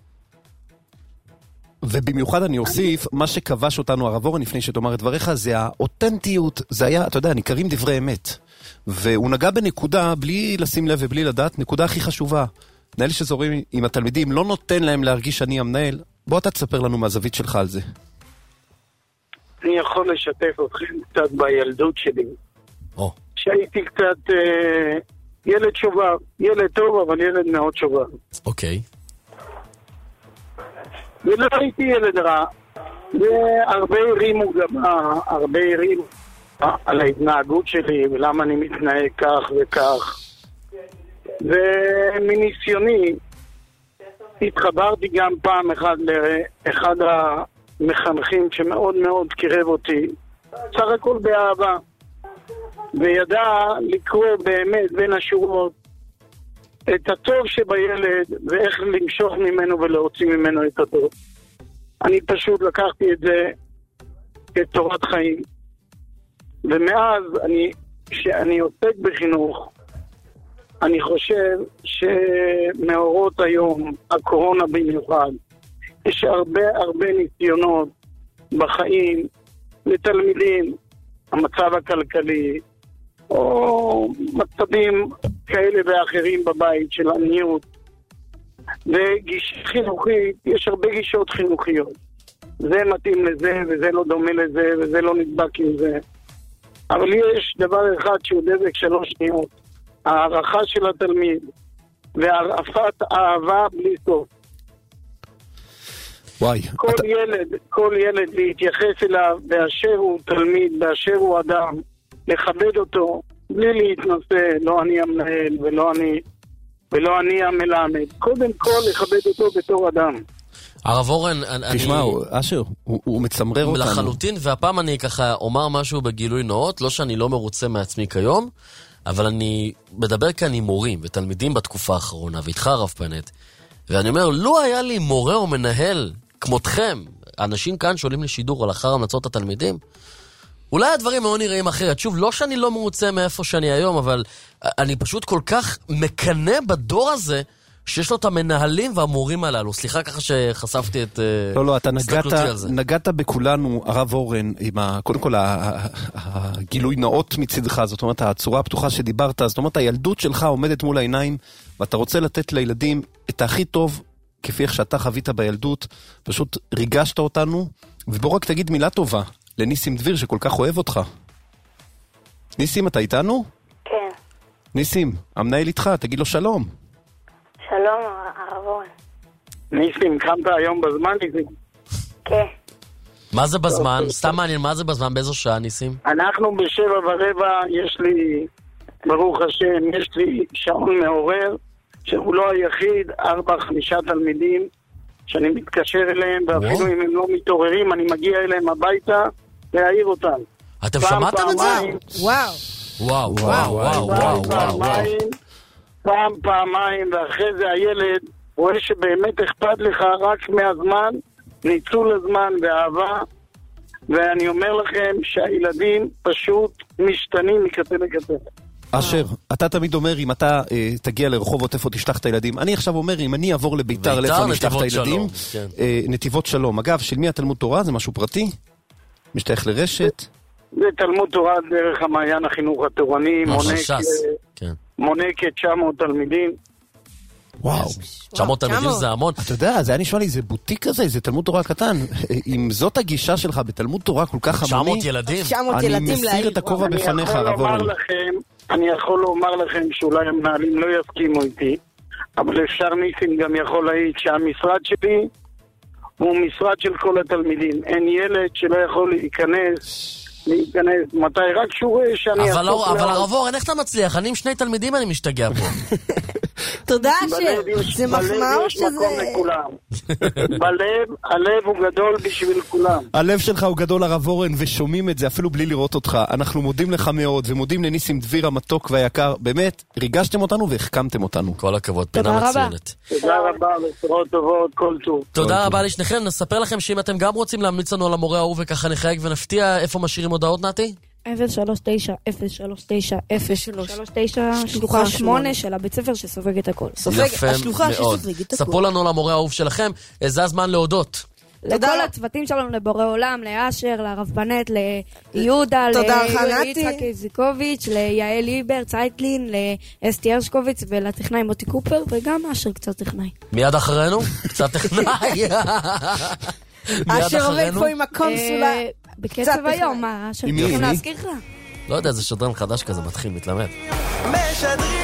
ובמיוחד אני אוסיף, מה שכבש אותנו הרב אורן לפני שתאמר את דבריך, זה האותנטיות, זה היה, אתה יודע, ניכרים דברי אמת. והוא נגע בנקודה, בלי לשים לב ובלי לדעת, נקודה הכי חשובה. מנהל שזורים עם התלמידים, לא נותן להם להרגיש שאני המנהל. בוא אתה תספר לנו מהזווית שלך על זה. אני יכול לשתף אתכם קצת בילדות שלי. או. שהייתי קצת אה, ילד שובב, ילד טוב אבל ילד מאוד שובב. אוקיי. ולא הייתי ילד רע, והרבה הרימו גם, הרבה הרימו על ההתנהגות שלי ולמה אני מתנהג כך וכך. ומניסיוני התחברתי גם פעם אחד לאחד המחנכים שמאוד מאוד קירב אותי, סך הכל באהבה, וידע לקרוא באמת בין השורות את הטוב שבילד ואיך למשוך ממנו ולהוציא ממנו את הטוב. אני פשוט לקחתי את זה כתורת חיים, ומאז אני, שאני עוסק בחינוך, אני חושב שמאורות היום, הקורונה במיוחד, יש הרבה הרבה ניסיונות בחיים לתלמידים, המצב הכלכלי, או מצבים כאלה ואחרים בבית של עניות. וגישה חינוכית, יש הרבה גישות חינוכיות. זה מתאים לזה, וזה לא דומה לזה, וזה לא נדבק עם זה. אבל יש דבר אחד שהוא דבק שלוש שניות. הערכה של התלמיד והרעפת אהבה בלי סוף. וואי. כל אתה... ילד, כל ילד להתייחס אליו באשר הוא תלמיד, באשר הוא אדם, לכבד אותו בלי להתנשא, לא אני המנהל ולא אני ולא אני המלמד. קודם כל לכבד אותו בתור אדם. הרב אורן, תשמע, אשר, הוא מצמרר אותנו. לחלוטין, והפעם אני ככה אומר משהו בגילוי נאות, לא שאני לא מרוצה מעצמי כיום, אבל אני מדבר כאן עם מורים ותלמידים בתקופה האחרונה, ואיתך הרב פנט, ואני אומר, לא היה לי מורה או מנהל כמותכם, אנשים כאן שעולים לשידור על אחר המלצות התלמידים, אולי הדברים מאוד נראים אחרת. שוב, לא שאני לא מרוצה מאיפה שאני היום, אבל אני פשוט כל כך מקנה בדור הזה, שיש לו את המנהלים והמורים הללו. סליחה ככה שחשפתי את לא, לא, אתה נגעת, על זה. נגעת בכולנו, הרב אורן, עם ה, קודם כל הגילוי נאות מצדך, זאת אומרת, הצורה הפתוחה שדיברת, זאת אומרת, הילדות שלך עומדת מול העיניים, ואתה רוצה לתת לילדים את הכי טוב, כפי איך שאתה חווית בילדות, פשוט ריגשת אותנו, ובוא רק תגיד מילה טובה לניסים דביר שכל כך אוהב אותך. ניסים, אתה איתנו? כן. ניסים, המנהל איתך, תגיד לו שלום. שלום, הרב אורן. ניסים, קמת היום בזמן, ניסים? כן. מה זה בזמן? סתם מעניין, מה זה בזמן? באיזו שעה, ניסים? אנחנו בשבע ורבע, יש לי, ברוך השם, יש לי שעון מעורר, שהוא לא היחיד, ארבע, חמישה תלמידים, שאני מתקשר אליהם, ואפילו אם הם לא מתעוררים, אני מגיע אליהם הביתה להעיר אותם. אתם שמעתם את זה? וואו. וואו, וואו, וואו, וואו, וואו. פעם, פעמיים, ואחרי זה הילד רואה שבאמת אכפת לך רק מהזמן, ניצול הזמן ואהבה, ואני אומר לכם שהילדים פשוט משתנים מקצה לקצה. אשר, אתה תמיד אומר, אם אתה אה, תגיע לרחובות איפה תשלח את הילדים, אני עכשיו אומר, אם אני אעבור לביתר, לאיפה אני אשלח את הילדים, כן. אה, נתיבות שלום. אגב, של מי התלמוד תורה? זה משהו פרטי? משתייך לרשת? זה תלמוד תורה דרך המעיין החינוך התורני, מונה, שס. כ... כן. מונה כ-תשע מאות תלמידים. וואו. תשע מאות תלמידים זה המון. אתה יודע, זה היה נשמע לי איזה בוטיק כזה, איזה תלמוד תורה קטן. אם זאת הגישה שלך בתלמוד תורה כל כך המוני... תשע מאות ילדים. אני מסיר את הכובע בפניך, הרב אורן. אני יכול לומר לכם שאולי המנהלים לא יסכימו איתי, אבל אפשר ניסים גם יכול להעיד שהמשרד שלי הוא משרד של כל התלמידים. אין ילד שלא יכול להיכנס... להיכנס, מתי רק שהוא רואה שאני... אבל הרב אורן, איך אתה מצליח? אני עם שני תלמידים אני משתגע פה. תודה אשר, זה מחמאה או שזה... בלב, הלב הוא גדול בשביל כולם. הלב שלך הוא גדול, הרב אורן, ושומעים את זה אפילו בלי לראות אותך. אנחנו מודים לך מאוד, ומודים לניסים דביר המתוק והיקר. באמת, ריגשתם אותנו והחכמתם אותנו. כל הכבוד, פינה מצוינת. תודה רבה, בשורות טובות, כל טוב. תודה רבה לשניכם, נספר לכם שאם אתם גם רוצים להמליץ לנו על המורה ההוא וככה נחייג ונפתיע, איפה משאירים הודעות, נתי? אפס שלוש תשע אפס שלוש תשע אפס שלוש תשע שלוחה שמונה של הבית ספר שסופג את הכל. יפה מאוד. ספרו לנו על המורה האהוב שלכם, זה הזמן להודות. לכל הצוותים שלנו, לבורא עולם, לאשר, לרב בנט, ליהודה, ליצחק איזיקוביץ', ליעל ליבר, צייטלין, לאסתי הרשקוביץ ולטכנאי מוטי קופר, וגם אשר קצת טכנאי. מיד אחרינו? קצת טכנאי. אשר עובד פה עם הקונסולה. בקצב היום, מה? אשר צריכים להזכיר לך? לא יודע, זה שדרן חדש כזה מתחיל, מתלמד. משדרים